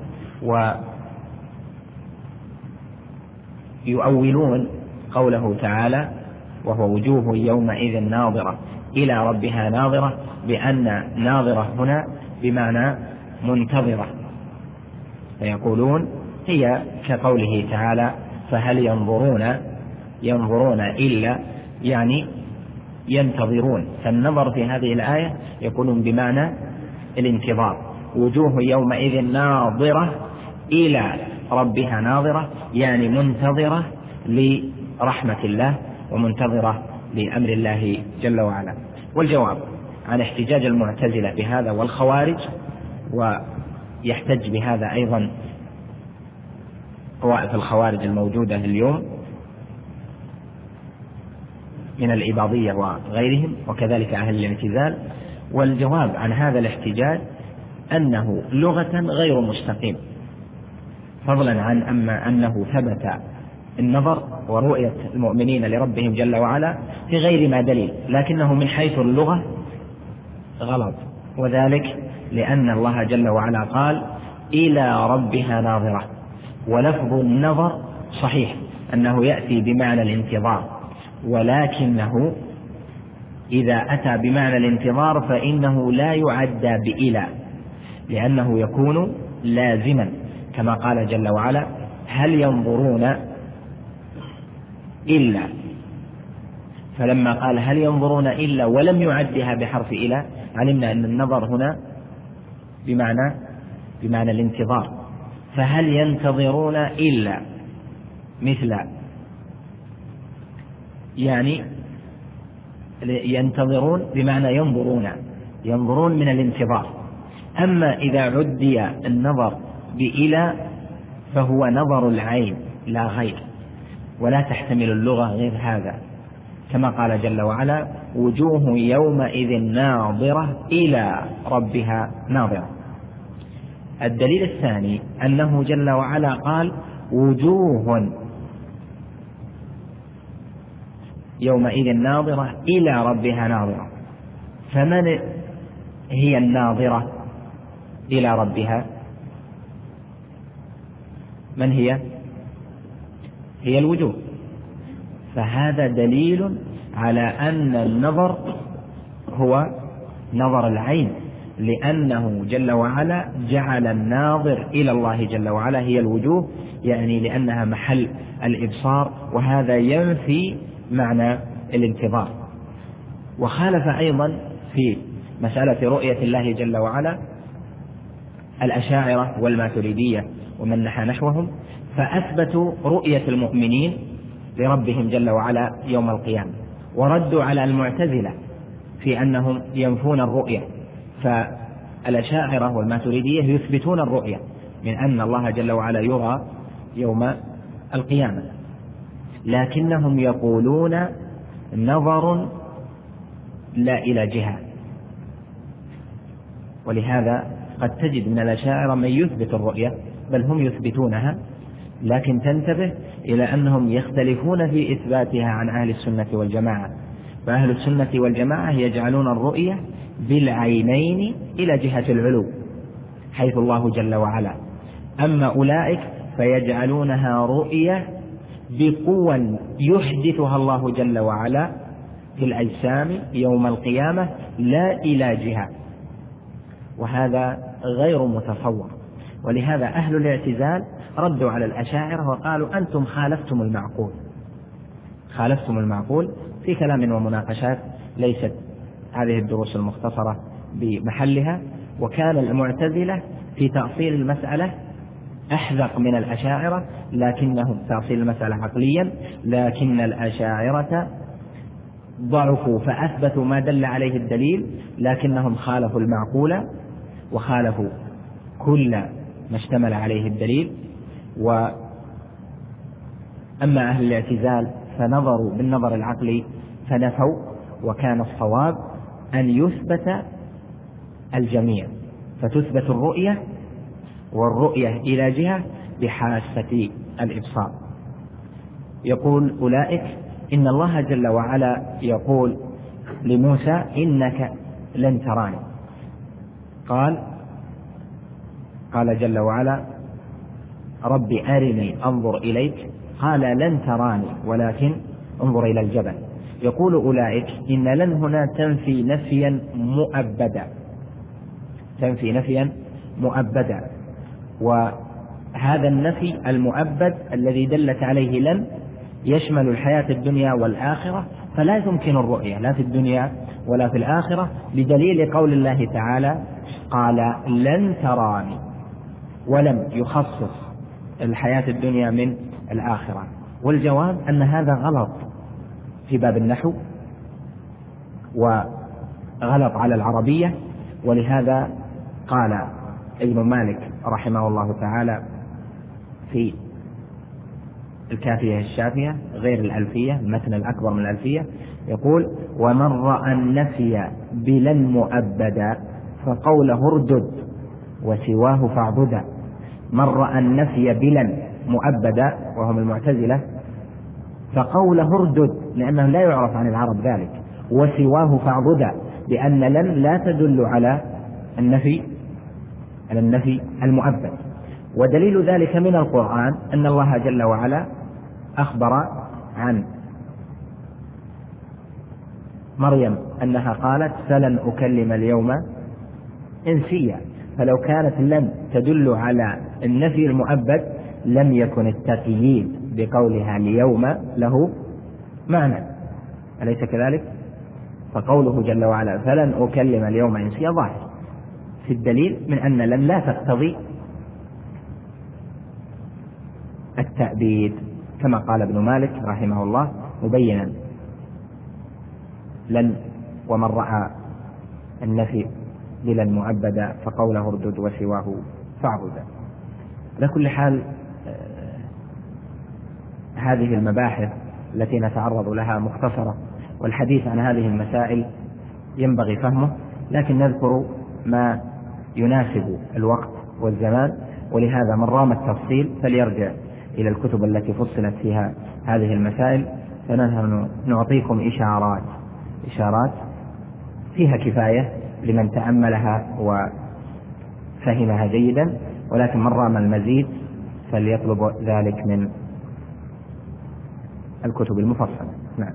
ويؤولون قوله تعالى وهو وجوه يومئذ ناظرة إلى ربها ناظرة بأن ناظرة هنا بمعنى منتظرة، فيقولون هي كقوله تعالى فهل ينظرون ينظرون إلا يعني ينتظرون، فالنظر في هذه الآية يكون بمعنى الانتظار. وجوه يومئذ ناظرة إلى ربها ناظرة يعني منتظرة لرحمة الله ومنتظرة لأمر الله جل وعلا. والجواب عن احتجاج المعتزلة بهذا والخوارج، ويحتج بهذا أيضا طوائف الخوارج الموجودة اليوم من الإباضية وغيرهم وكذلك أهل الاعتزال. والجواب عن هذا الاحتجاج أنه لغة غير مستقيم، فضلا عن أما أنه ثبت النظر ورؤية المؤمنين لربهم جل وعلا في غير ما دليل، لكنه من حيث اللغة غلط، وذلك لأن الله جل وعلا قال إلى ربها ناظرة، ولفظ النظر صحيح أنه يأتي بمعنى الانتظار، ولكنه إذا أتى بمعنى الانتظار فإنه لا يعدى بإلى، لأنه يكون لازما كما قال جل وعلا هل ينظرون إلا، فلما قال هل ينظرون إلا ولم يعدها بحرف إلى علمنا أن النظر هنا بمعنى بمعنى الانتظار. فهل ينتظرون إلا مثل يعني ينتظرون بمعنى ينظرون ينظرون من الانتظار. أما إذا عدي النظر بإلى فهو نظر العين لا غير، ولا تحتمل اللغة غير هذا، كما قال جل وعلا وجوه يومئذ ناظرة إلى ربها ناظرة. الدليل الثاني أنه جل وعلا قال وجوه يومئذ ناظرة إلى ربها ناظرة، فمن هي الناظرة إلى ربها؟ من هي؟ هي الوجوه. فهذا دليل على أن النظر هو نظر العين، لأنه جل وعلا جعل الناظر إلى الله جل وعلا هي الوجوه، يعني لأنها محل الإبصار، وهذا ينفي معنى الانتظار. وخالف أيضا في مسألة رؤية الله جل وعلا الأشاعرة والماتريدية ومن نحى نحوهم، فأثبتوا رؤية المؤمنين لربهم جل وعلا يوم القيامة، وردوا على المعتزلة في أنهم ينفون الرؤية. فالأشاعرة والماتريدية يثبتون الرؤية من أن الله جل وعلا يرى يوم القيامة. لكنهم يقولون نظر لا إلى جهة. ولهذا قد تجد من الأشاعرة من يثبت الرؤية، بل هم يثبتونها، لكن تنتبه إلى أنهم يختلفون في إثباتها عن أهل السنة والجماعة. فأهل السنة والجماعة يجعلون الرؤية بالعينين إلى جهة العلو حيث الله جل وعلا، أما أولئك فيجعلونها رؤية بقوة يحدثها الله جل وعلا في الأجسام يوم القيامة لا إلى جهة، وهذا غير متصور. ولهذا أهل الاعتزال ردوا على الأشاعرة وقالوا أنتم خالفتم المعقول، خالفتم المعقول في كلام ومناقشات ليست هذه الدروس المختصرة بمحلها. وكان المعتزلة في تأصيل المسألة أحذق من الأشاعرة، لكنهم تأصيل المسألة عقليا، لكن الأشاعرة ضعفوا فأثبتوا ما دل عليه الدليل، لكنهم خالفوا المعقول وخالفوا كل ما اشتمل عليه الدليل. وأما أهل الاعتزال فنظروا بالنظر العقلي فنفوا، وكان الصواب أن يثبت الجميع، فتثبت الرؤية والرؤية إلى جهة بحاسة الإبصار. يقول أولئك إن الله جل وعلا يقول لموسى إنك لن تراني، قال قال جل وعلا رب أرني أنظر إليك، قال لن تراني ولكن انظر إلى الجبل. يقول أولئك إن لن هنا تنفي نفيا مؤبدا، تنفي نفيا مؤبدا، وهذا النفي المؤبد الذي دلت عليه لن يشمل الحياة الدنيا والآخرة، فلا يمكن الرؤية لا في الدنيا ولا في الآخرة، بدليل قول الله تعالى قال لن تراني، ولم يخصص الحياة الدنيا من الآخرة. والجواب أن هذا غلط في باب النحو وغلط على العربية. ولهذا قال ابن مالك رحمه الله تعالى في الكافية الشافية غير الألفية، المتن الأكبر من الألفية، يقول ومن رأى النفي بلن مؤبدا فقوله اردد وسواه فاعبدا. من رأى النفي بلن مؤبدا وهم المعتزلة فقوله اردد، لأنه لا يعرف عن العرب ذلك، وسواه فاعبدا، لأن لن لا تدل على النفي على النفي المؤبد. ودليل ذلك من القرآن أن الله جل وعلا أخبر عن مريم أنها قالت فلن أكلم اليوم إنسيا، فلو كانت لن تدل على النفي المؤبد لم يكن التقييد بقولها اليوم له معنى، أليس كذلك؟ فقوله جل وعلا فلن أكلم اليوم إنسيا ظاهر في الدليل من أن لن لا تقتضي التأبيد، كما قال ابن مالك رحمه الله مبينا لن ومن رأى النفي بلن مؤبدا فقوله اردد وسواه فاعبدا. على كل حال هذه المباحث التي نتعرض لها مختصرة، والحديث عن هذه المسائل ينبغي فهمه، لكن نذكر ما يناسب الوقت والزمان. ولهذا من رام التفصيل فليرجع إلى الكتب التي فصلت فيها هذه المسائل، فنحن نعطيكم إشارات إشارات فيها كفاية لمن تأملها وفهمها جيدا، ولكن من رام المزيد فليطلب ذلك من الكتب المفصلة. نعم.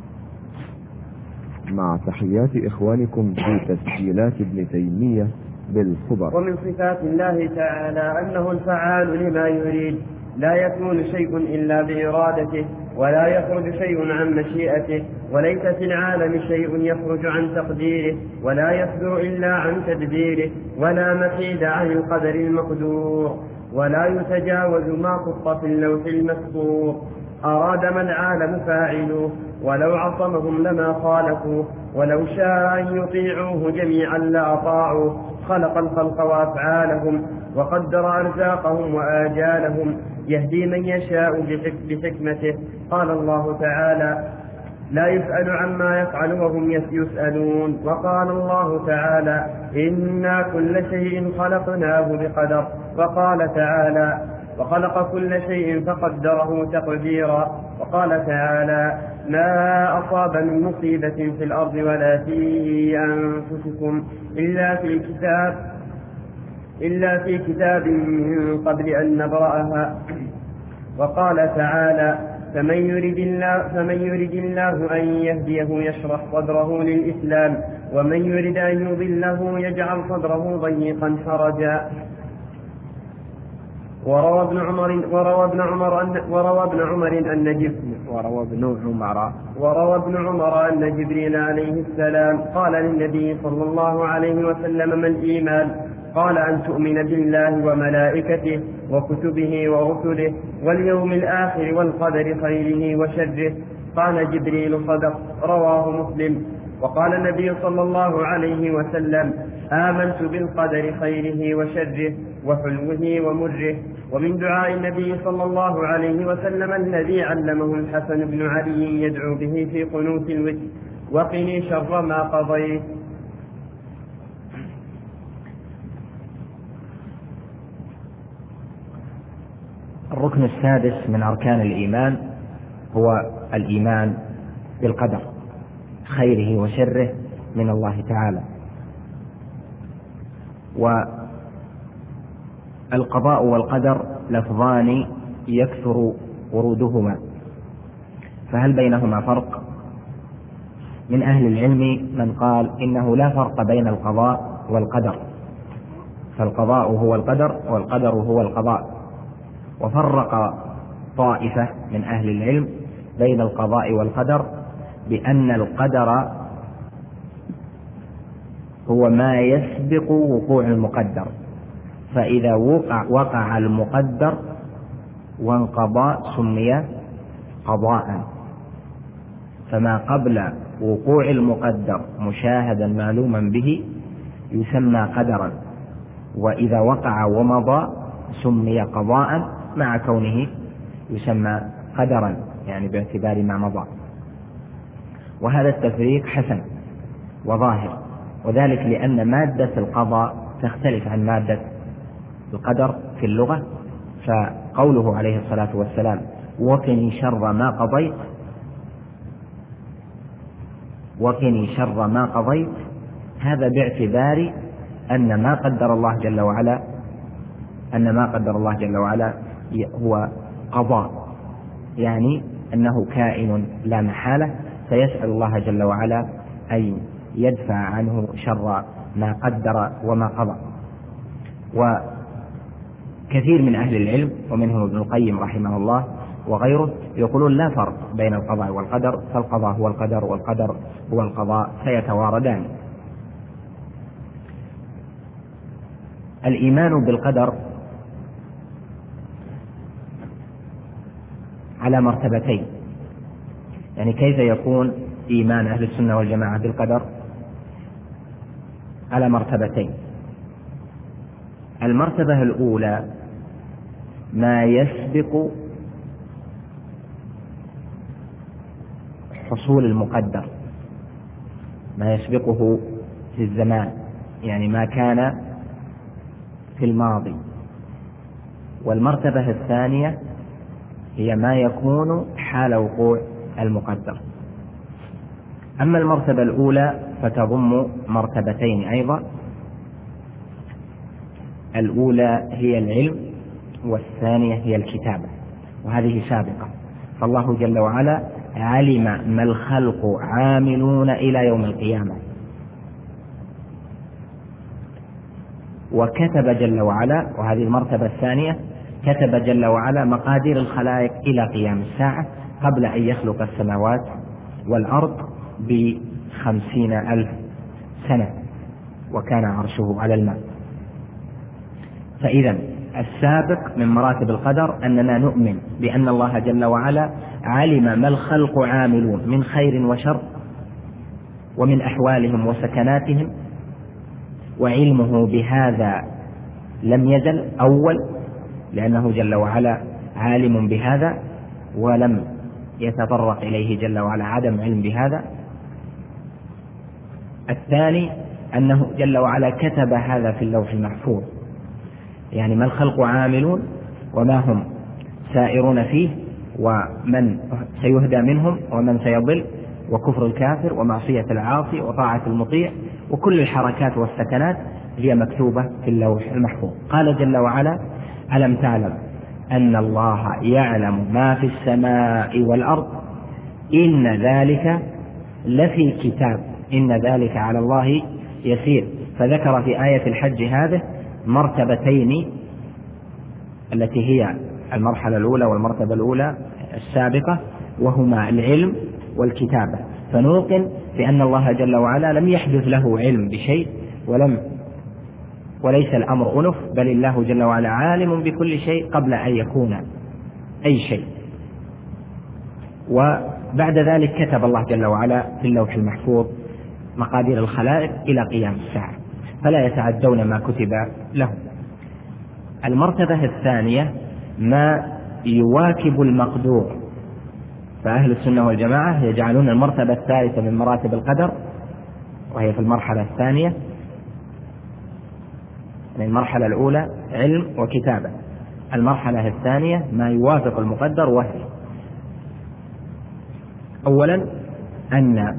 مع تحيات إخوانكم في تسجيلات ابن تيمية بالخبر. ومن صفات الله تعالى أنه الفعال لما يريد، لا يكون شيء إلا بإرادته، ولا يخرج شيء عن مشيئته، وليس في العالم شيء يخرج عن تقديره، ولا يصدر إلا عن تدبيره، ولا محيد عن القدر المقدور، ولا يتجاوز ما خط في اللوح المسطور. أراد ما العالم فاعلوه، ولو عصمهم لما خالفوه، ولو شاء أن يطيعوه جميعا لأطاعوه. خلق الخلق وأفعالهم، وقدر أرزاقهم وآجالهم، يهدي من يشاء بحكمته. قال الله تعالى: لا يسأل عما يفعل وهم يسألون. وقال الله تعالى: إنا كل شيء خلقناه بقدر. وقال تعالى: وخلق كل شيء فقدره تقديرا. وقال تعالى: ما أصاب من مصيبة في الأرض ولا في أنفسكم إلا في كتاب إلا في كتاب من قبل أن نبرأها. وقال تعالى: فمن يرد الله فمن يرد الله أن يهديه يشرح صدره للإسلام ومن يرد أن يضله يجعل صدره ضيقا حرجا. وروى ابن عمر وروى ابن عمر أن وروى ابن عمر أن جبريل وروى ابن عمر وروى ابن عمر أن جبريل عليه السلام قال للنبي صلى الله عليه وسلم: ما الإيمان؟ قال: أن تؤمن بالله وملائكته وكتبه ورسله واليوم الآخر والقدر خيره وشره. قال جبريل: صدق. رواه مسلم. وقال النبي صلى الله عليه وسلم: آمنت بالقدر خيره وشره وحلوه ومره. ومن دعاء النبي صلى الله عليه وسلم الذي علمه الحسن بن علي يدعو به في قنوت الوتر: وقني شر ما قضيت. الركن السادس من أركان الإيمان هو الإيمان بالقدر خيره وشره من الله تعالى. والقضاء والقدر لفظان يكثر ورودهما، فهل بينهما فرق؟ من أهل العلم من قال إنه لا فرق بين القضاء والقدر، فالقضاء هو القدر والقدر هو القضاء. وفرق طائفة من أهل العلم بين القضاء والقدر بأن القدر هو ما يسبق وقوع المقدر، فإذا وقع, وقع المقدر وانقضى سمي قضاء، فما قبل وقوع المقدر مشاهدا معلوما به يسمى قدرا، وإذا وقع ومضى سمي قضاء مع كونه يسمى قدرا، يعني باعتبار ما مضى. وهذا التفريق حسن وظاهر، وذلك لأن مادة القضاء تختلف عن مادة القدر في اللغة. فقوله عليه الصلاة والسلام: وقني شر ما قضيت، وقني شر ما قضيت، هذا باعتبار أن ما قدر الله جل وعلا أن ما قدر الله جل وعلا هو قضاء، يعني أنه كائن لا محالة، فيسأل الله جل وعلا أن يدفع عنه شر ما قدر وما قضى. وكثير من أهل العلم ومنهم ابن القيم رحمه الله وغيره يقولون لا فرق بين القضاء والقدر، فالقضاء هو القدر والقدر هو القضاء، فيتواردان. الإيمان بالقدر على مرتبتين، يعني كيف يكون إيمان أهل السنة والجماعة بالقدر؟ على مرتبتين. المرتبة الأولى ما يسبق حصول المقدر، ما يسبقه في الزمان، يعني ما كان في الماضي. والمرتبة الثانية هي ما يكون حال وقوع المقدر. أما المرتبة الأولى فتضم مرتبتين أيضا، الأولى هي العلم والثانية هي الكتابة، وهذه سابقة. فالله جل وعلا علم ما الخلق عاملون إلى يوم القيامة، وكتب جل وعلا، وهذه المرتبة الثانية، كتب جل وعلا مقادير الخلائق إلى قيام الساعة قبل أن يخلق السماوات والأرض بخمسين ألف سنة، وكان عرشه على الماء. فإذا السابق من مراتب القدر أننا نؤمن بأن الله جل وعلا علم ما الخلق عاملون من خير وشر ومن أحوالهم وسكناتهم، وعلمه بهذا لم يزل أول، لأنه جل وعلا عالم بهذا ولم يتطرق إليه جل وعلا عدم علم بهذا. الثاني أنه جل وعلا كتب هذا في اللوح المحفوظ، يعني ما الخلق عاملون وما هم سائرون فيه، ومن سيهدى منهم ومن سيضل، وكفر الكافر ومعصية العاصي وطاعة المطيع، وكل الحركات والسكنات هي مكتوبة في اللوح المحفوظ. قال جل وعلا: ألم تعلم أن الله يعلم ما في السماء والأرض إن ذلك لفي كتاب إن ذلك على الله يسير. فذكر في آية الحج هذه مرتبتين، التي هي المرحلة الأولى والمرتبة الأولى السابقة، وهما العلم والكتابة. فنوقن بأن الله جل وعلا لم يحدث له علم بشيء ولم وليس الأمر أنف، بل الله جل وعلا عالم بكل شيء قبل أن يكون أي شيء. وبعد ذلك كتب الله جل وعلا في اللوح المحفوظ مقادير الخلائق إلى قيام الساعة، فلا يتعدون ما كتب لهم. المرتبة الثانية ما يواكب المقدور، فأهل السنة والجماعة يجعلون المرتبة الثالثة من مراتب القدر، وهي في المرحلة الثانية، يعني المرحلة الأولى علم وكتابة، المرحلة الثانية ما يوافق المقدر، وهي أولا أن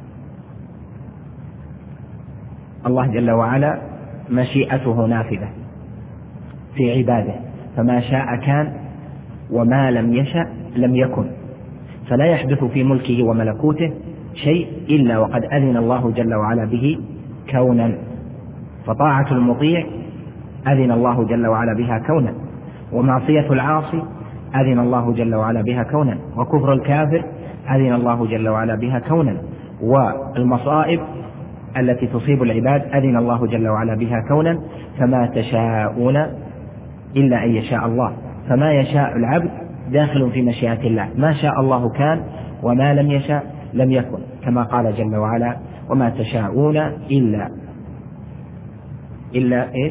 الله جل وعلا مشيئته نافذة في عباده، فما شاء كان وما لم يشأ لم يكن، فلا يحدث في ملكه وملكوته شيء إلا وقد أذن الله جل وعلا به كونا. فطاعة المطيع أذن الله جل وعلا بها كونا، ومعصية العاصي أذن الله جل وعلا بها كونا، وكفر الكافر أذن الله جل وعلا بها كونا، والمصائب التي تصيب العباد أذن الله جل وعلا بها كونا. فما تشاءون إلا أن يشاء الله، فما يشاء العبد داخل في مشيئة الله، ما شاء الله كان وما لم يشاء لم يكن، كما قال جل وعلا: وما تشاءون إلا إلا إيش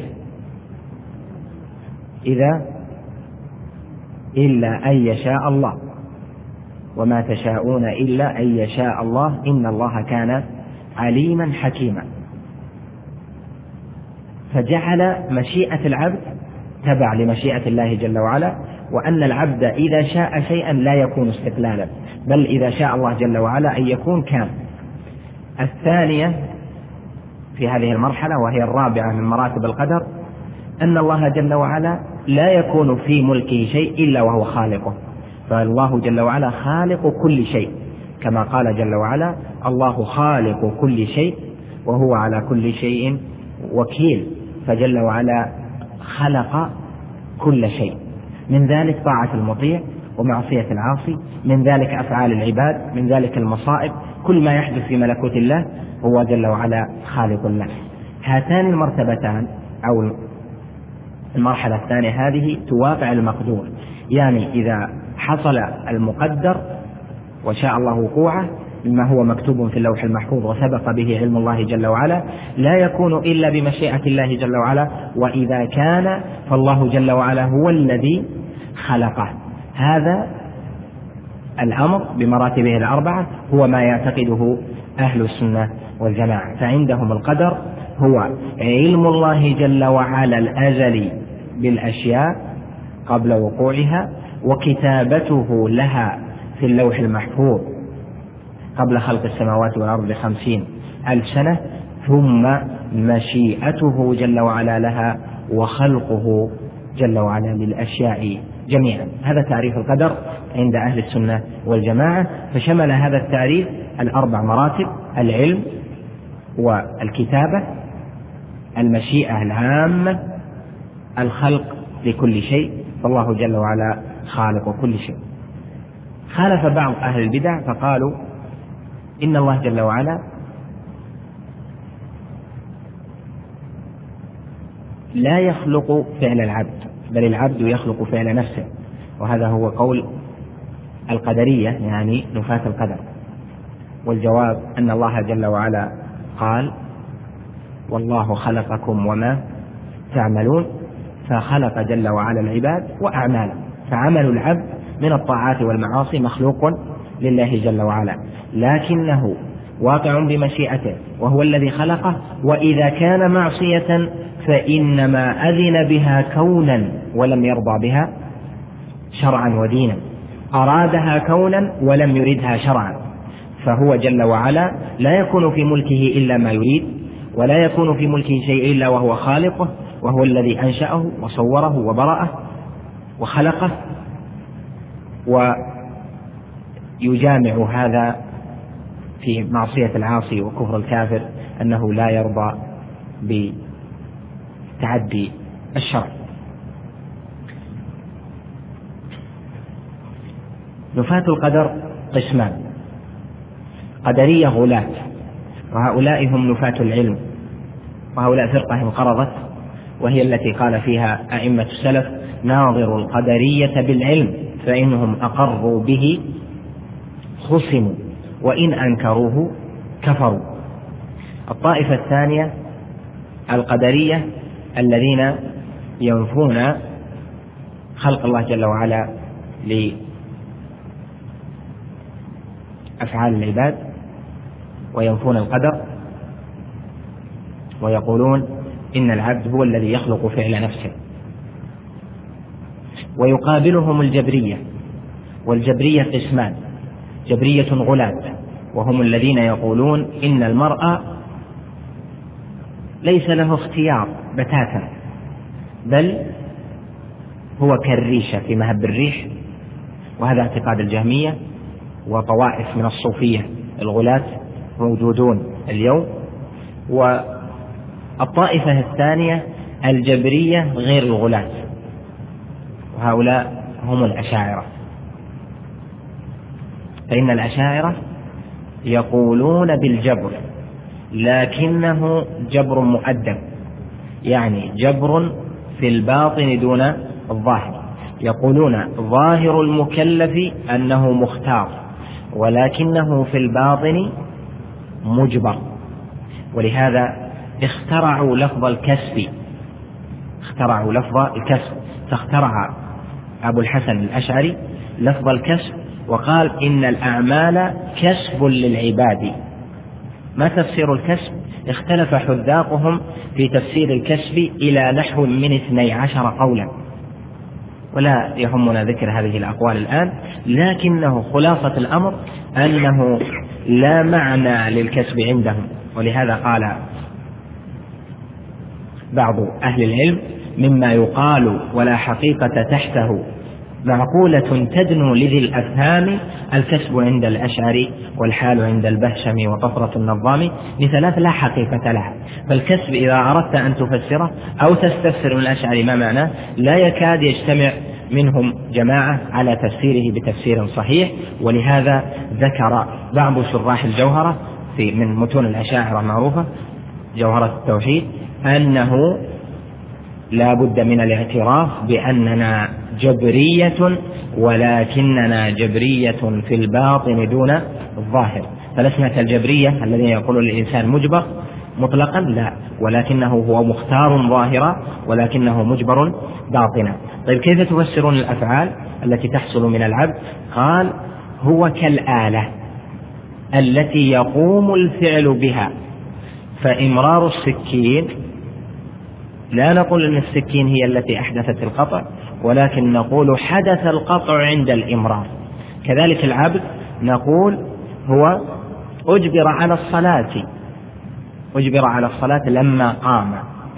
إذا إلا أن يشاء الله، وما تشاءون إلا أن يشاء الله إن الله كان عليما حكيما. فجعل مشيئة العبد تبع لمشيئة الله جل وعلا، وأن العبد إذا شاء شيئا لا يكون استقلالا، بل إذا شاء الله جل وعلا أن يكون كان. الثانية في هذه المرحلة وهي الرابعة من مراتب القدر أن الله جل وعلا لا يكون في ملكه شيء إلا وهو خالقه، فالله جل وعلا خالق كل شيء، كما قال جل وعلا: الله خالق كل شيء وهو على كل شيء وكيل. فجل وعلا خلق كل شيء، من ذلك طاعة المطيع ومعصية العاصي، من ذلك أفعال العباد، من ذلك المصائب، كل ما يحدث في ملكوت الله هو جل وعلا خالق له. هاتان المرتبتان أو المرحلة الثانية هذه توافع المقدور، يعني إذا حصل المقدر وشاء الله وقوعه مما هو مكتوب في اللوح المحفوظ وسبق به علم الله جل وعلا، لا يكون إلا بمشيئة الله جل وعلا، وإذا كان فالله جل وعلا هو الذي خلقه. هذا الأمر بمراتبه الأربعة هو ما يعتقده أهل السنة والجماعة، فعندهم القدر هو علم الله جل وعلا الأزلي بالأشياء قبل وقوعها، وكتابته لها في اللوح المحفوظ قبل خلق السماوات والأرض بخمسين ألف سنة، ثم مشيئته جل وعلا لها وخلقه جل وعلا للأشياء جميعا. هذا تعريف القدر عند أهل السنة والجماعة، فشمل هذا التعريف الأربع مراتب: العلم والكتابة، المشيئة العامة، الخلق لكل شيء، فالله جل وعلا خالق كل شيء. خالف بعض أهل البدع فقالوا إن الله جل وعلا لا يخلق فعل العبد، بل العبد يخلق فعل نفسه، وهذا هو قول القدرية يعني نفاة القدر. والجواب أن الله جل وعلا قال: والله خلقكم وما تعملون، فخلق جل وعلا العباد وأعمالهم، فعمل العبد من الطاعات والمعاصي مخلوق لله جل وعلا، لكنه واقع بمشيئته وهو الذي خلقه. وإذا كان معصية فإنما أذن بها كونا ولم يرضى بها شرعا ودينا، أرادها كونا ولم يردها شرعا. فهو جل وعلا لا يكون في ملكه إلا ما يريد، ولا يكون في ملكه شيء إلا وهو خالقه، وهو الذي أنشأه وصوره وبرأه وخلقه. ويجامع هذا في معصية العاصي وكفر الكافر أنه لا يرضى بتعدي الشرع. نفاة القدر قسمان: قدرية غلاة، وهؤلاء هم نفاة العلم، وهؤلاء فرقة انقرضت، وهي التي قال فيها أئمة السلف: ناظروا القدرية بالعلم فإنهم أقروا به خصموا وإن أنكروه كفروا. الطائفة الثانية القدرية الذين ينفون خلق الله جل وعلا لأفعال العباد وينفون القدر، ويقولون إن العبد هو الذي يخلق فعل نفسه. ويقابلهم الجبرية، والجبرية قسمان: جبرية غلاة، وهم الذين يقولون إن المرء ليس له اختيار بتاتا، بل هو كالريشة في مهب الريح، وهذا اعتقاد الجهمية وطوائف من الصوفية الغلاة موجودون اليوم. والطائفة الثانية الجبرية غير الغلاة، وهؤلاء هم الأشاعرة. فإن الأشاعرة يقولون بالجبر، لكنه جبر مؤدب، يعني جبر في الباطن دون الظاهر. يقولون ظاهر المكلف أنه مختار، ولكنه في الباطن مجبر. ولهذا اخترعوا لفظ الكسب، اخترعوا لفظ الكسب، فاخترع أبو الحسن الأشعري لفظ الكسب وقال إن الأعمال كسب للعباد. ما تفسير الكسب؟ اختلف حذاقهم في تفسير الكسب إلى نحو من اثني عشر قولا، ولا يهمنا ذكر هذه الأقوال الآن، لكنه خلاصة الأمر أنه لا معنى للكسب عندهم. ولهذا قال بعض أهل العلم: مما يقال ولا حقيقة تحته معقولة تدنو لذي الأفهام الكسب عند الأشعري والحال عند البهشم وطفرة النظام لثلاث لا حقيقة لها. فالكسب إذا أردت أن تفسره أو تستفسر من الأشعري ما معناه لا يكاد يجتمع منهم جماعة على تفسيره بتفسير صحيح. ولهذا ذكر بعض شراح الجوهرة في من متون الأشاعرة معروفة جوهرة التوحيد أنه لا بد من الاعتراف بأننا جبرية، ولكننا جبرية في الباطن دون الظاهر، فلسنا كالجبرية الذين يقولون الإنسان مجبر مطلقا، لا، ولكنه هو مختار ظاهرا ولكنه مجبر باطنا. طيب كيف تفسرون الأفعال التي تحصل من العبد؟ قال: هو كالآلة التي يقوم الفعل بها. فإمرار السكين لا نقول أن السكين هي التي أحدثت القطع، ولكن نقول حدث القطع عند الإمرار. كذلك العبد نقول هو أجبر على الصلاة، أجبر على الصلاة لما قام.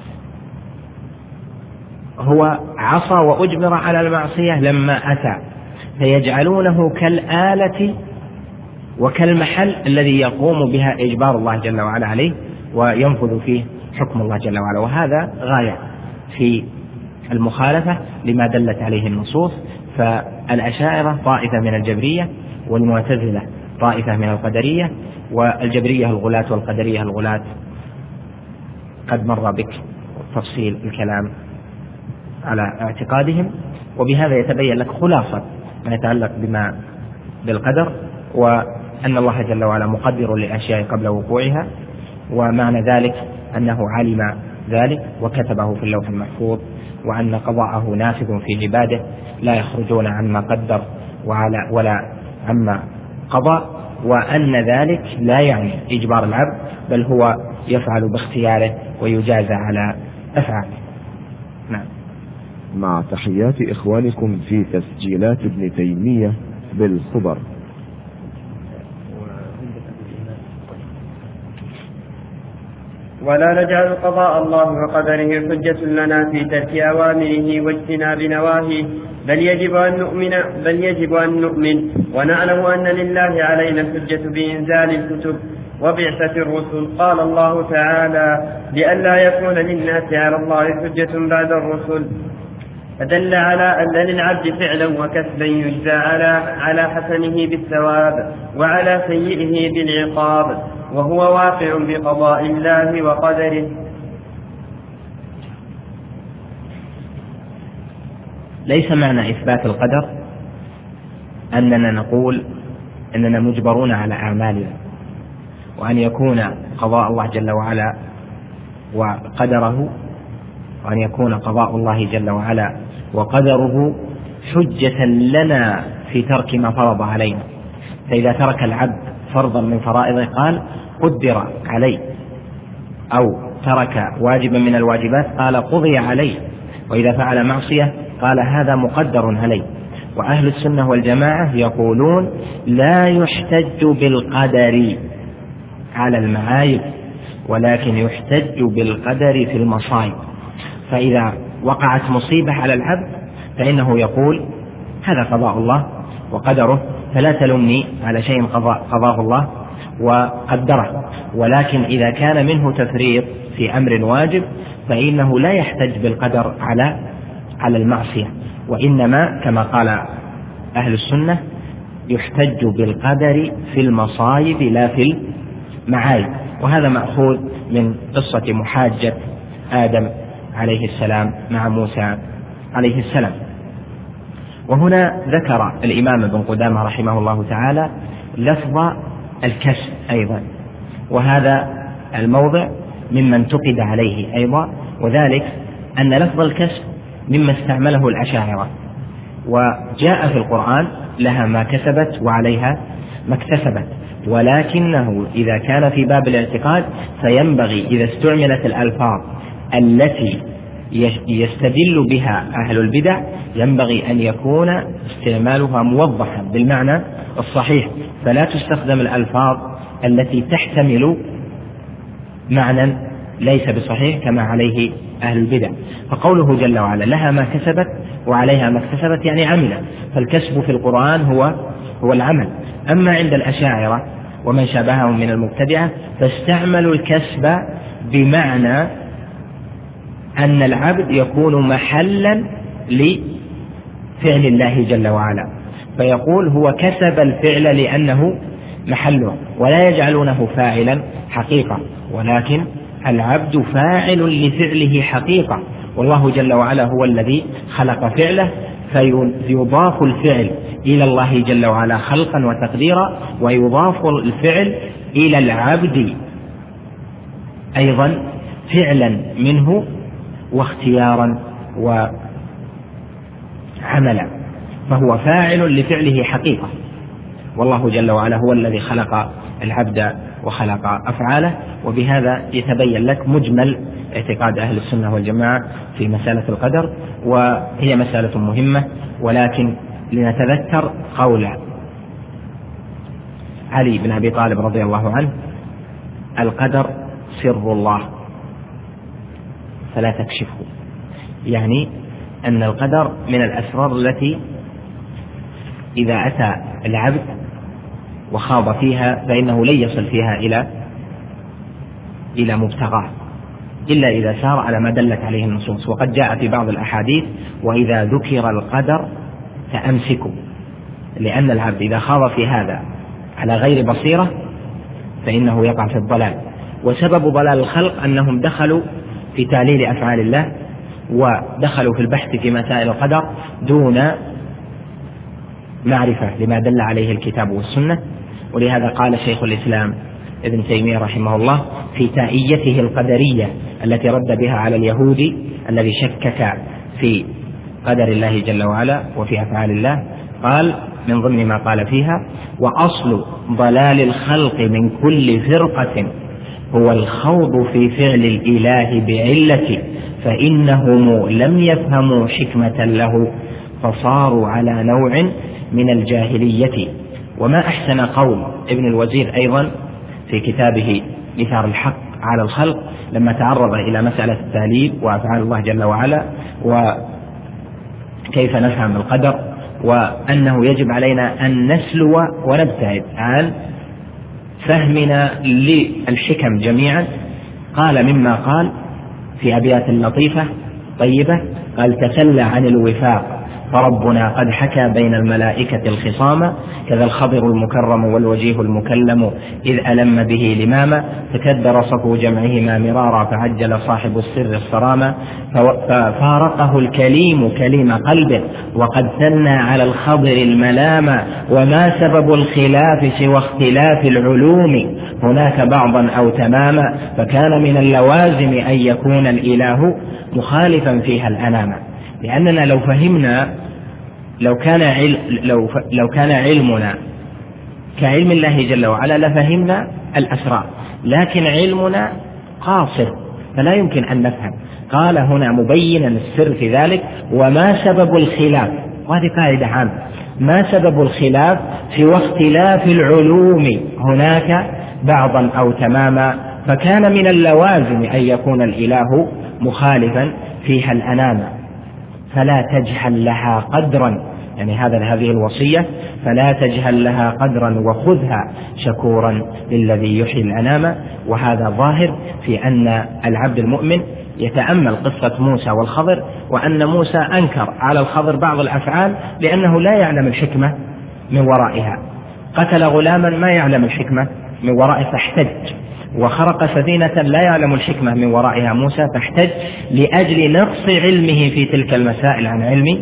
هو عصى وأجبر على المعصية لما أتى. فيجعلونه كالآلة وكالمحل الذي يقوم بها إجبار الله جل وعلا عليه وينفذ فيه حكم الله جل وعلا. وهذا غاية في المخالفة لما دلت عليه النصوص. فالأشاعرة طائفة من الجبرية، والمعتزلة طائفة من القدرية، والجبرية الغلاة والقدرية الغلاة قد مر بك تفصيل الكلام على اعتقادهم. وبهذا يتبين لك خلاصة ما يتعلق بما بالقدر، وأن الله جل وعلا مقدر للأشياء قبل وقوعها، ومعنى ذلك أنه علم ذلك وكتبه في اللوح المحفوظ، وأن قضاءه نافذ في عباده لا يخرجون عما قدر ولا عما قضى، وأن ذلك لا يعني إجبار العبد، بل هو يفعل باختياره ويجازى على أفعاله. نعم. مع تحيات إخوانكم في تسجيلات ابن تيمية بالخبر. ولا نجعل قضاء الله وقدره حجة لنا في ترك أوامره واجتناب نواهيه، بل يجب أن نؤمن بل يجب أن نؤمن ونعلم أن لله علينا الحجة بإنزال الكتب وبعثة الرسل. قال الله تعالى: لئلا يكون للناس على الله حجة بعد الرسل، فدل على أن للعبد فعلا وكسبا يجزى على على حسنه بالثواب وعلى سيئه بالعقاب، وهو واقع بقضاء الله وقدره. ليس معنى إثبات القدر أننا نقول أننا مجبرون على أعمالنا، وأن يكون قضاء الله جل وعلا وقدره وأن يكون قضاء الله جل وعلا وقدره حجة لنا في ترك ما فرض علينا. فإذا ترك العبد فرضا من فرائضه قال قدر عليه، أو ترك واجبا من الواجبات قال قضي عليه، وإذا فعل معصية قال هذا مقدر عليه. وأهل السنة والجماعة يقولون لا يحتج بالقدر على المعايب، ولكن يحتج بالقدر في المصائب. فإذا وقعت مصيبة على العبد فإنه يقول هذا قضاء الله وقدره، فلا تلومني على شيء قضاه الله وقدره. ولكن إذا كان منه تفريط في أمر واجب فإنه لا يحتج بالقدر على على المعصية، وإنما كما قال أهل السنة يحتج بالقدر في المصائب لا في المعايب. وهذا مأخوذ من قصة محاجة آدم عليه السلام مع موسى عليه السلام. وهنا ذكر الإمام ابن قدامة رحمه الله تعالى لفظ الكسب أيضا، وهذا الموضع مما انتقد عليه أيضا، وذلك أن لفظ الكسب مما استعمله الأشاعرة، وجاء في القرآن لها ما كسبت وعليها ما اكتسبت، ولكنه إذا كان في باب الاعتقاد فينبغي إذا استعملت الألفاظ التي يستدل بها أهل البدع ينبغي أن يكون استعمالها موضحا بالمعنى الصحيح، فلا تستخدم الألفاظ التي تحتمل معنى ليس بصحيح كما عليه أهل البدع. فقوله جل وعلا لها ما كسبت وعليها ما اكتسبت يعني عمل، فالكسب في القرآن هو هو العمل. أما عند الأشاعرة ومن شابههم من المبتدعة فاستعملوا الكسب بمعنى أن العبد يكون محلا لفعل الله جل وعلا، فيقول هو كسب الفعل لأنه محله، ولا يجعلونه فاعلا حقيقة، ولكن العبد فاعل لفعله حقيقة، والله جل وعلا هو الذي خلق فعله، فيضاف الفعل إلى الله جل وعلا خلقا وتقديرا، ويضاف الفعل إلى العبد أيضا فعلا منه واختيارا وعملا، فهو فاعل لفعله حقيقة، والله جل وعلا هو الذي خلق العبد وخلق أفعاله. وبهذا يتبين لك مجمل اعتقاد أهل السنة والجماعة في مسألة القدر، وهي مسألة مهمة. ولكن لنتذكر قول علي بن أبي طالب رضي الله عنه: القدر سر الله فلا تكشفه، يعني أن القدر من الأسرار التي إذا أتى العبد وخاض فيها فإنه لن يصل فيها إلى إلى مبتغاه إلا إذا سار على ما دلت عليه النصوص. وقد جاء في بعض الأحاديث: وإذا ذكر القدر فأمسكوا، لأن العبد إذا خاض في هذا على غير بصيرة فإنه يقع في الضلال. وسبب ضلال الخلق أنهم دخلوا في تعليل أفعال الله ودخلوا في البحث في مسائل القدر دون معرفة لما دل عليه الكتاب والسنة. ولهذا قال شيخ الإسلام ابن تيمية رحمه الله في تائيته القدرية التي رد بها على اليهودي الذي شكك في قدر الله جل وعلا وفي أفعال الله. قال من ضمن ما قال فيها: وأصل ضلال الخلق من كل فرقة هو الخوض في فعل الإله بعلة، فإنهم لم يفهموا حكمة له فصاروا على نوع من الجاهلية. وما أحسن قول ابن الوزير أيضا في كتابه إثار الحق على الخلق لما تعرض إلى مسألة التأليف وأفعال الله جل وعلا وكيف نفهم القدر، وأنه يجب علينا أن نسلو ونبتعد عن فهمنا للحكم جميعا. قال مما قال في أبيات لطيفة طيبة، قال: تسلى عن الوفاق فربنا قد حكى بين الملائكة الخصام، كذا الخضر المكرم والوجيه المكلم إذ ألم به لماما، تكدر صفو جمعهما مرارا فعجل صاحب السر الصرامة، ففارقه الكليم كليم قلبه وقد ثنى على الخضر الملامة، وما سبب الخلاف سوى اختلاف العلوم هناك بعضا أو تماما، فكان من اللوازم أن يكون الإله مخالفا فيها الأنام. لأننا لو فهمنا لو كان علم لو, ف... لو كان علمنا كعلم الله جل وعلا لفهمنا الأسرار، لكن علمنا قاصر فلا يمكن أن نفهم. قال هنا مبينا السر في ذلك: وما سبب الخلاف، وهذه قاعدة عامة، ما سبب الخلاف سوى اختلاف العلوم هناك بعضا أو تماما، فكان من اللوازم أن يكون الإله مخالفا فيها الأنام، فلا تجهل لها قدرا، يعني هذا هذه الوصية: فلا تجهل لها قدرا وخذها شكورا للذي يحيي الأنام. وهذا ظاهر في أن العبد المؤمن يتأمل قصة موسى والخضر، وأن موسى أنكر على الخضر بعض الأفعال لأنه لا يعلم الحكمة من ورائها. قتل غلاما ما يعلم الحكمة من ورائه فاحتج، وخرق سفينة لا يعلم الحكمة من ورائها موسى فاحتج، لأجل نقص علمه في تلك المسائل عن علم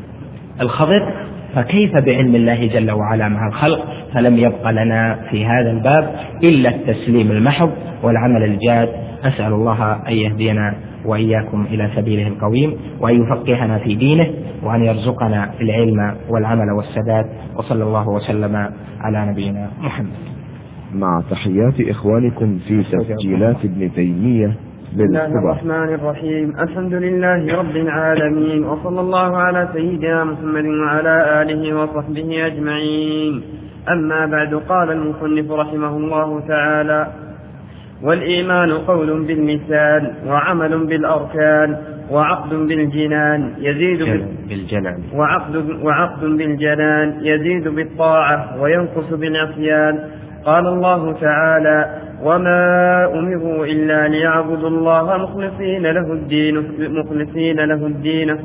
الخضر. فكيف بعلم الله جل وعلا مع الخلق؟ فلم يبق لنا في هذا الباب إلا التسليم المحض والعمل الجاد. أسأل الله أن يهدينا وإياكم إلى سبيله القويم، وأن يفقهنا في دينه، وأن يرزقنا العلم والعمل والسداد. وصلى الله وسلم على نبينا محمد. مع تحيات إخوانكم في تسجيلات ابن تيمية. بسم الله الرحمن الرحيم. الحمد لله رب العالمين، وصلى الله على سيدنا محمد وعلى آله وصحبه أجمعين. أما بعد، قال المصنف رحمه الله تعالى: والإيمان قول باللسان وعمل بالأركان وعقد بالجنان يزيد بالجنان وعقد, وعقد بالجنان يزيد بالطاعة وينقص بالعصيان. قال الله تعالى: وما أمروا إلا ليعبدوا الله مخلصين له الدين مخلصين له الدين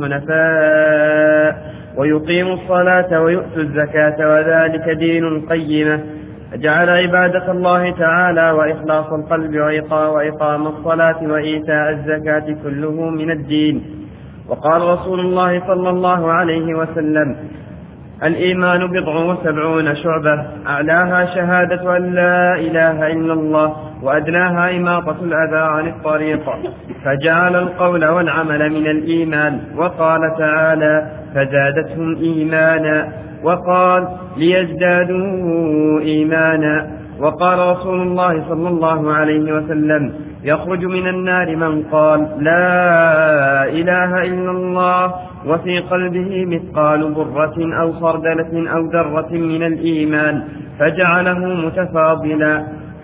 حنفاء ويقيموا الصلاة ويؤتوا الزكاة وذلك دين القيمة. جعل عبادة الله تعالى وإخلاص القلب وإقام الصلاة وإيتاء الزكاة كله من الدين. وقال رسول الله صلى الله عليه وسلم: الإيمان بضع وسبعون شعبة، أعلاها شهادة أن لا إله إلا الله، وأدناها إماطة الأذى عن الطريق. فجعل القول والعمل من الإيمان. وقال تعالى: فزادتهم إيمانا. وقال: ليزدادوا إيمانا. وقال رسول الله صلى الله عليه وسلم: يخرج من النار من قال لا إله إلا الله وفي قلبه مثقال برة أو خردلة أو ذرة من الإيمان، فجعله متفاضلا.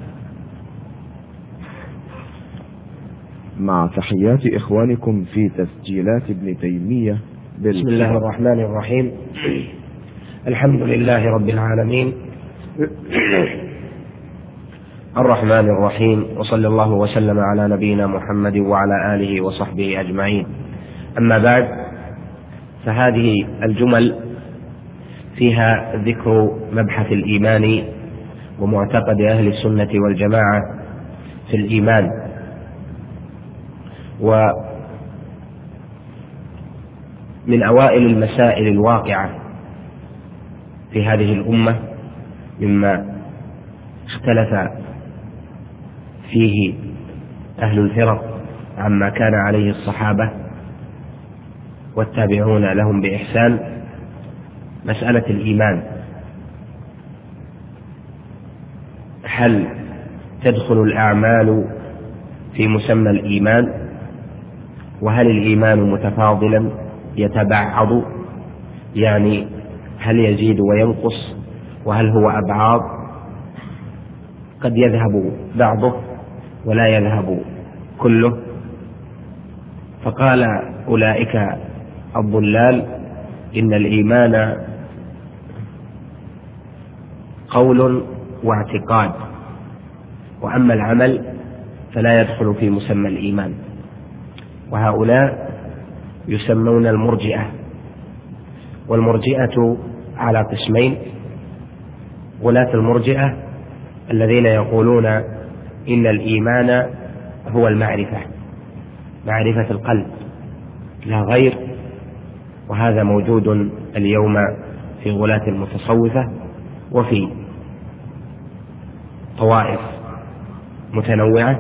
مع تحيات إخوانكم في تسجيلات ابن تيمية. بسم الله الرحمن الرحيم. الحمد لله رب العالمين، الرحمن الرحيم، وصلى الله وسلم على نبينا محمد وعلى آله وصحبه أجمعين. أما بعد، فهذه الجمل فيها ذكر مبحث الإيمان ومعتقد أهل السنة والجماعة في الإيمان، ومن أوائل المسائل الواقعة في هذه الأمة مما اختلف فيه أهل الفرق عما كان عليه الصحابة والتابعون لهم بإحسان مسألة الإيمان. هل تدخل الأعمال في مسمى الإيمان؟ وهل الإيمان متفاضلا يتبعض، يعني هل يزيد وينقص؟ وهل هو أبعاض قد يذهب بعضه ولا يذهب كله؟ فقال أولئك الضلال إن الإيمان قول واعتقاد، وأما العمل فلا يدخل في مسمى الإيمان. وهؤلاء يسمون المرجئة، والمرجئة على قسمين: غلاة المرجئة الذين يقولون إن الإيمان هو المعرفة، معرفة القلب لا غير، وهذا موجود اليوم في غلاة المتصوفة وفي طوائف متنوعة.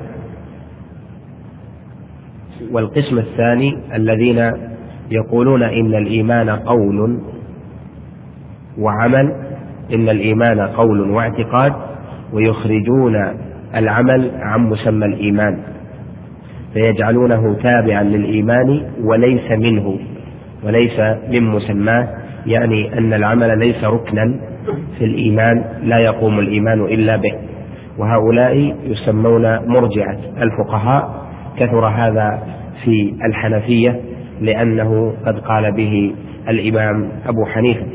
والقسم الثاني الذين يقولون إن الإيمان قول وعمل، إن الإيمان قول واعتقاد، ويخرجون العمل عن مسمى الإيمان، فيجعلونه تابعا للإيمان وليس منه وليس من مسماه، يعني أن العمل ليس ركنا في الإيمان لا يقوم الإيمان إلا به. وهؤلاء يسمون مرجعة الفقهاء، كثر هذا في الحنفية لأنه قد قال به الإمام أبو حنيفة.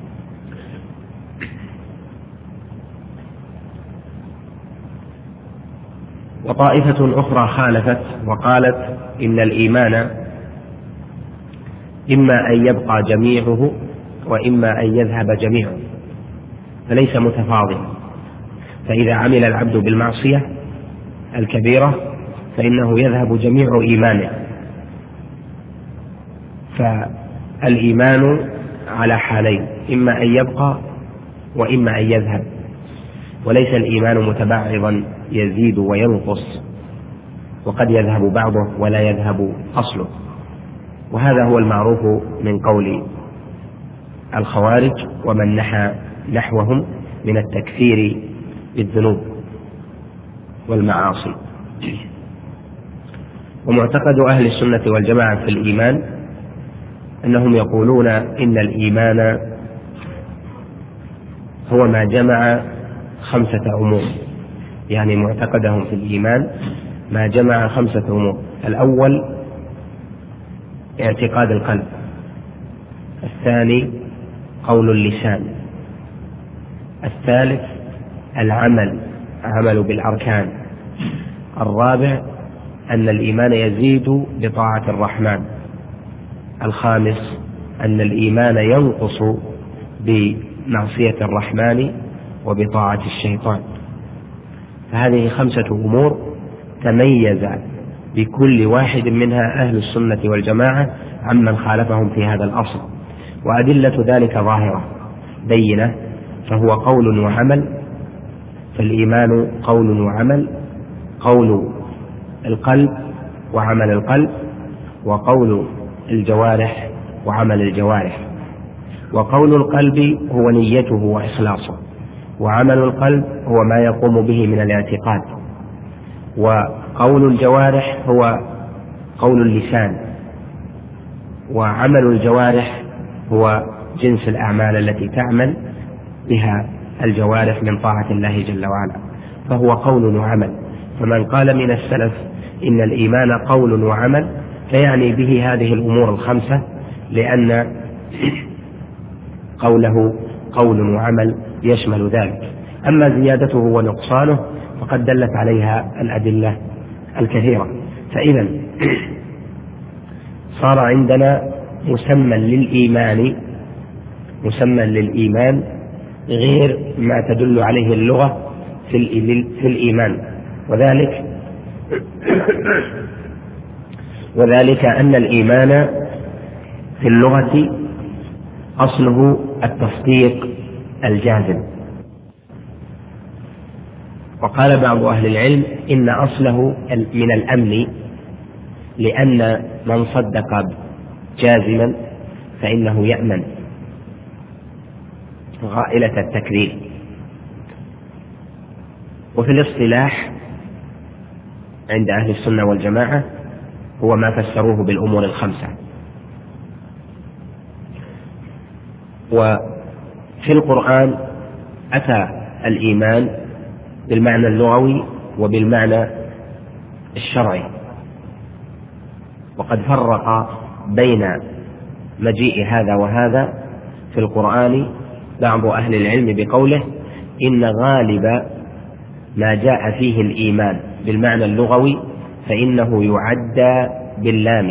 وطائفة أخرى خالفت وقالت إن الإيمان إما أن يبقى جميعه وإما أن يذهب جميعه، فليس متفاضلا. فإذا عمل العبد بالمعصية الكبيرة فإنه يذهب جميع إيمانه. فالإيمان على حالين: إما أن يبقى وإما أن يذهب، وليس الإيمان متبعضا يزيد وينقص، وقد يذهب بعضه ولا يذهب أصله. وهذا هو المعروف من قول الخوارج ومن نحى نحوهم من التكفير بالذنوب والمعاصي. ومعتقد أهل السنة والجماعة في الإيمان أنهم يقولون إن الإيمان هو ما جمع خمسة أمور، يعني معتقدهم في الإيمان ما جمع خمسة أمور: الأول اعتقاد القلب، الثاني قول اللسان، الثالث العمل عمل بالأركان، الرابع أن الإيمان يزيد بطاعة الرحمن، الخامس أن الإيمان ينقص بمعصية الرحمن وبطاعة الشيطان. فهذه خمسة أمور تميز بكل واحد منها أهل السنة والجماعة عمن خالفهم في هذا الأصل، وأدلة ذلك ظاهرة بينة. فهو قول وعمل، فالإيمان قول وعمل: قول القلب وعمل القلب، وقول الجوارح وعمل الجوارح. وقول القلب هو نيته وإخلاصه، وعمل القلب هو ما يقوم به من الاعتقاد، وقول الجوارح هو قول اللسان، وعمل الجوارح هو جنس الأعمال التي تعمل بها الجوارح من طاعة الله جل وعلا، فهو قول وعمل. فمن قال من السلف إن الإيمان قول وعمل فيعني به هذه الأمور الخمسة، لأن قوله قول وعمل يشمل ذلك. أما زيادته ونقصانه فقد دلت عليها الأدلة الكثيرة. فإذا صار عندنا مسمى للإيمان مسمى للإيمان غير ما تدل عليه اللغة في الإيمان، وذلك وذلك أن الإيمان في اللغة أصله التصديق الجازم. وقال بعض أهل العلم إن أصله من الأمن لأن من صدق جازما فإنه يأمن غائلة التكذيب. وفي الاصطلاح عند أهل السنة والجماعة هو ما فسروه بالأمور الخمسة. وفي القرآن أتى الإيمان بالمعنى اللغوي وبالمعنى الشرعي، وقد فرق بين مجيء هذا وهذا في القرآن بعض أهل العلم بقوله إن غالب ما جاء فيه الإيمان بالمعنى اللغوي فإنه يعدى باللام،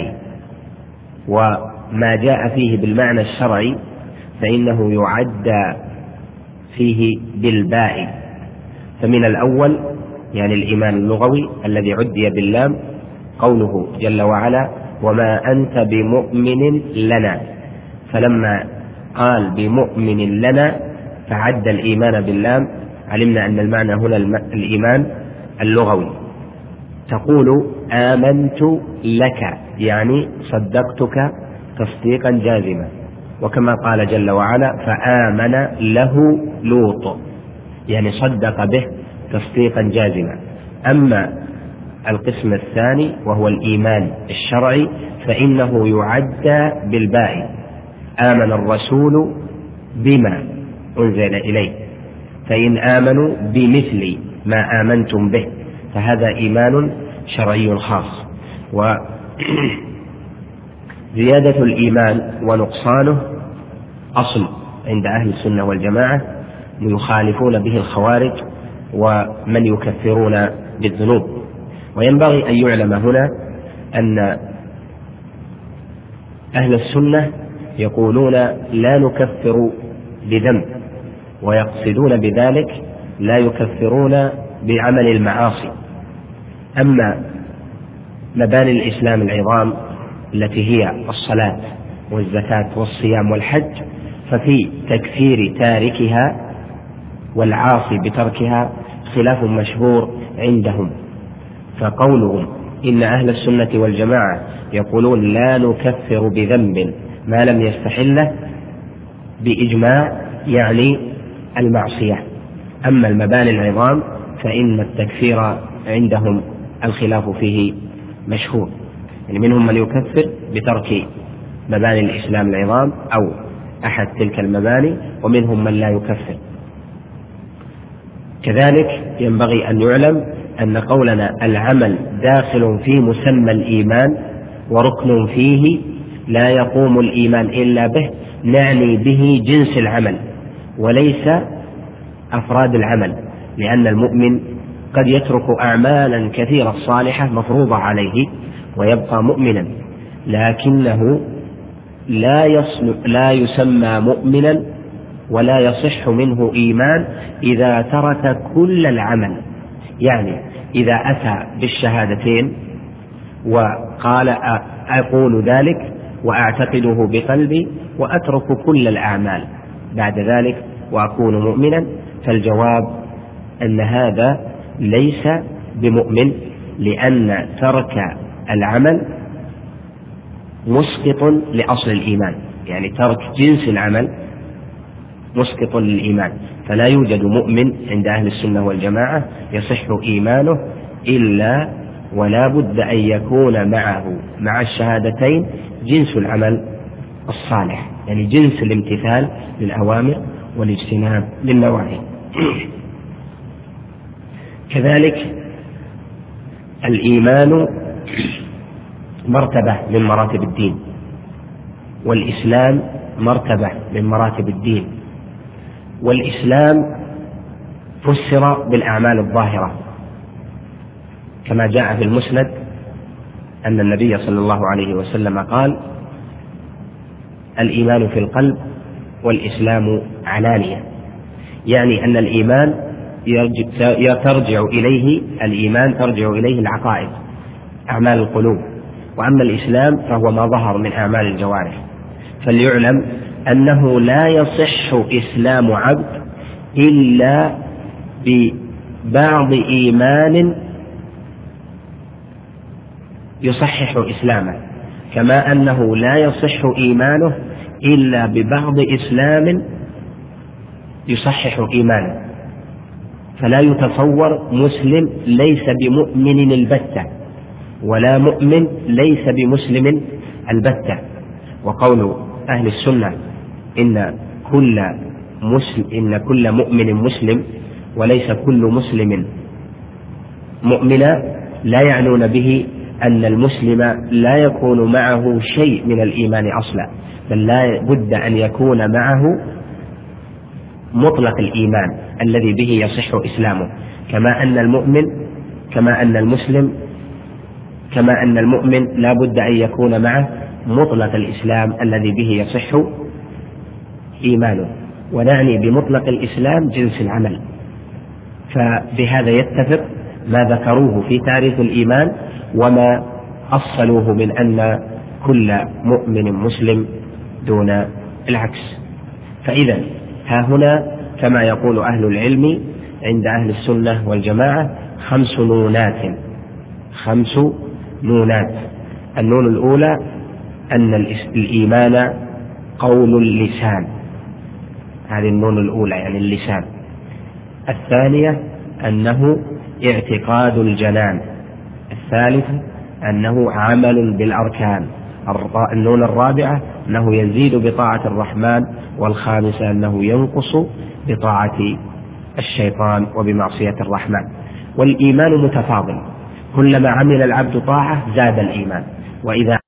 وما جاء فيه بالمعنى الشرعي فإنه يعدى فيه بالباء. فمن الأول يعني الإيمان اللغوي الذي عدي باللام قوله جل وعلا وما أنت بمؤمن لنا، فلما قال بمؤمن لنا فعد الإيمان باللام علمنا أن المعنى هنا الإيمان اللغوي. تقول آمنت لك يعني صدقتك تصديقا جازما، وكما قال جل وعلا فآمن له لوط يعني صدق به تصديقا جازما. أما القسم الثاني وهو الإيمان الشرعي فإنه يعدى بالباء، آمن الرسول بما أنزل إليه، فإن آمنوا بمثل ما آمنتم به فهذا إيمان شرعي خاص. وزيادة الإيمان ونقصانه أصل عند أهل السنة والجماعة يخالفون به الخوارج ومن يكفرون بالذنوب. وينبغي أن يعلم هنا أن أهل السنة يقولون لا نكفر بذنب، ويقصدون بذلك لا يكفرون بعمل المعاصي. أما مباني الإسلام العظام التي هي الصلاة والزكاة والصيام والحج ففي تكفير تاركها والعاصي بتركها خلاف مشهور عندهم. فقولهم إن أهل السنة والجماعة يقولون لا نكفر بذنب ما لم يستحله بإجماع يعني المعصية. أما المباني العظام فإن التكفير عندهم الخلاف فيه مشهور، يعني منهم من يكفر بترك مباني الإسلام العظام أو أحد تلك المباني، ومنهم من لا يكفر. كذلك ينبغي أن يعلم أن قولنا العمل داخل في مسمى الإيمان وركن فيه لا يقوم الإيمان إلا به، نعني به جنس العمل وليس أفراد العمل، لأن المؤمن قد يترك أعمالا كثيرة صالحة مفروضة عليه ويبقى مؤمنا، لكنه لا يصل لا يسمى مؤمنا ولا يصح منه إيمان إذا ترك كل العمل. يعني إذا أتى بالشهادتين وقال أقول ذلك وأعتقده بقلبي وأترك كل الأعمال بعد ذلك وأكون مؤمنا، فالجواب أن هذا ليس بمؤمن، لأن ترك العمل مسقط لأصل الإيمان، يعني ترك جنس العمل مسقط للإيمان. فلا يوجد مؤمن عند أهل السنة والجماعة يصح إيمانه إلا ولا بد أن يكون معه مع الشهادتين جنس العمل الصالح، يعني جنس الامتثال للأوامر والاجتناب للنواهي. كذلك الإيمان مرتبة من مراتب الدين، والإسلام مرتبة من مراتب الدين. والإسلام فسر بالأعمال الظاهرة كما جاء في المسند أن النبي صلى الله عليه وسلم قال الإيمان في القلب والإسلام علانية، يعني أن الإيمان ترجع إليه الإيمان ترجع إليه العقائد أعمال القلوب، وأما الإسلام فهو ما ظهر من أعمال الجوارح. فليعلم أنه لا يصح إسلام عبد إلا ببعض إيمان يصحح إسلامه، كما أنه لا يصح إيمانه إلا ببعض إسلام يصحح إيمانه. فلا يتصور مسلم ليس بمؤمن البتة، ولا مؤمن ليس بمسلم البتة. وقول أهل السنة إن كل مسلم إن كل مؤمن مسلم وليس كل مسلم مؤمنا لا يعنون به أن المسلم لا يكون معه شيء من الإيمان أصلا، بل لا بد أن يكون معه مطلق الإيمان الذي به يصح إسلامه، كما أن المؤمن كما أن المسلم كما أن المؤمن لا بد أن يكون معه مطلق الإسلام الذي به يصح إيمانه. ونعني بمطلق الإسلام جنس العمل، فبهذا يتفق ما ذكروه في تعريف الإيمان وما أصلوه من أن كل مؤمن مسلم دون العكس. فإذا ها هنا كما يقول أهل العلم عند أهل السنة والجماعة خمس نونات خمس نونات النون الأولى أن الإيمان قول اللسان، هذه النون الأولى يعني اللسان. الثانية أنه اعتقاد الجنان. الثالثة أنه عمل بالأركان. النون الرابعة أنه يزيد بطاعة الرحمن. والخامسة أنه ينقص بطاعة الشيطان وبمعصية الرحمن. والإيمان متفاضل، كلما عمل العبد طاعة زاد الإيمان، وإذا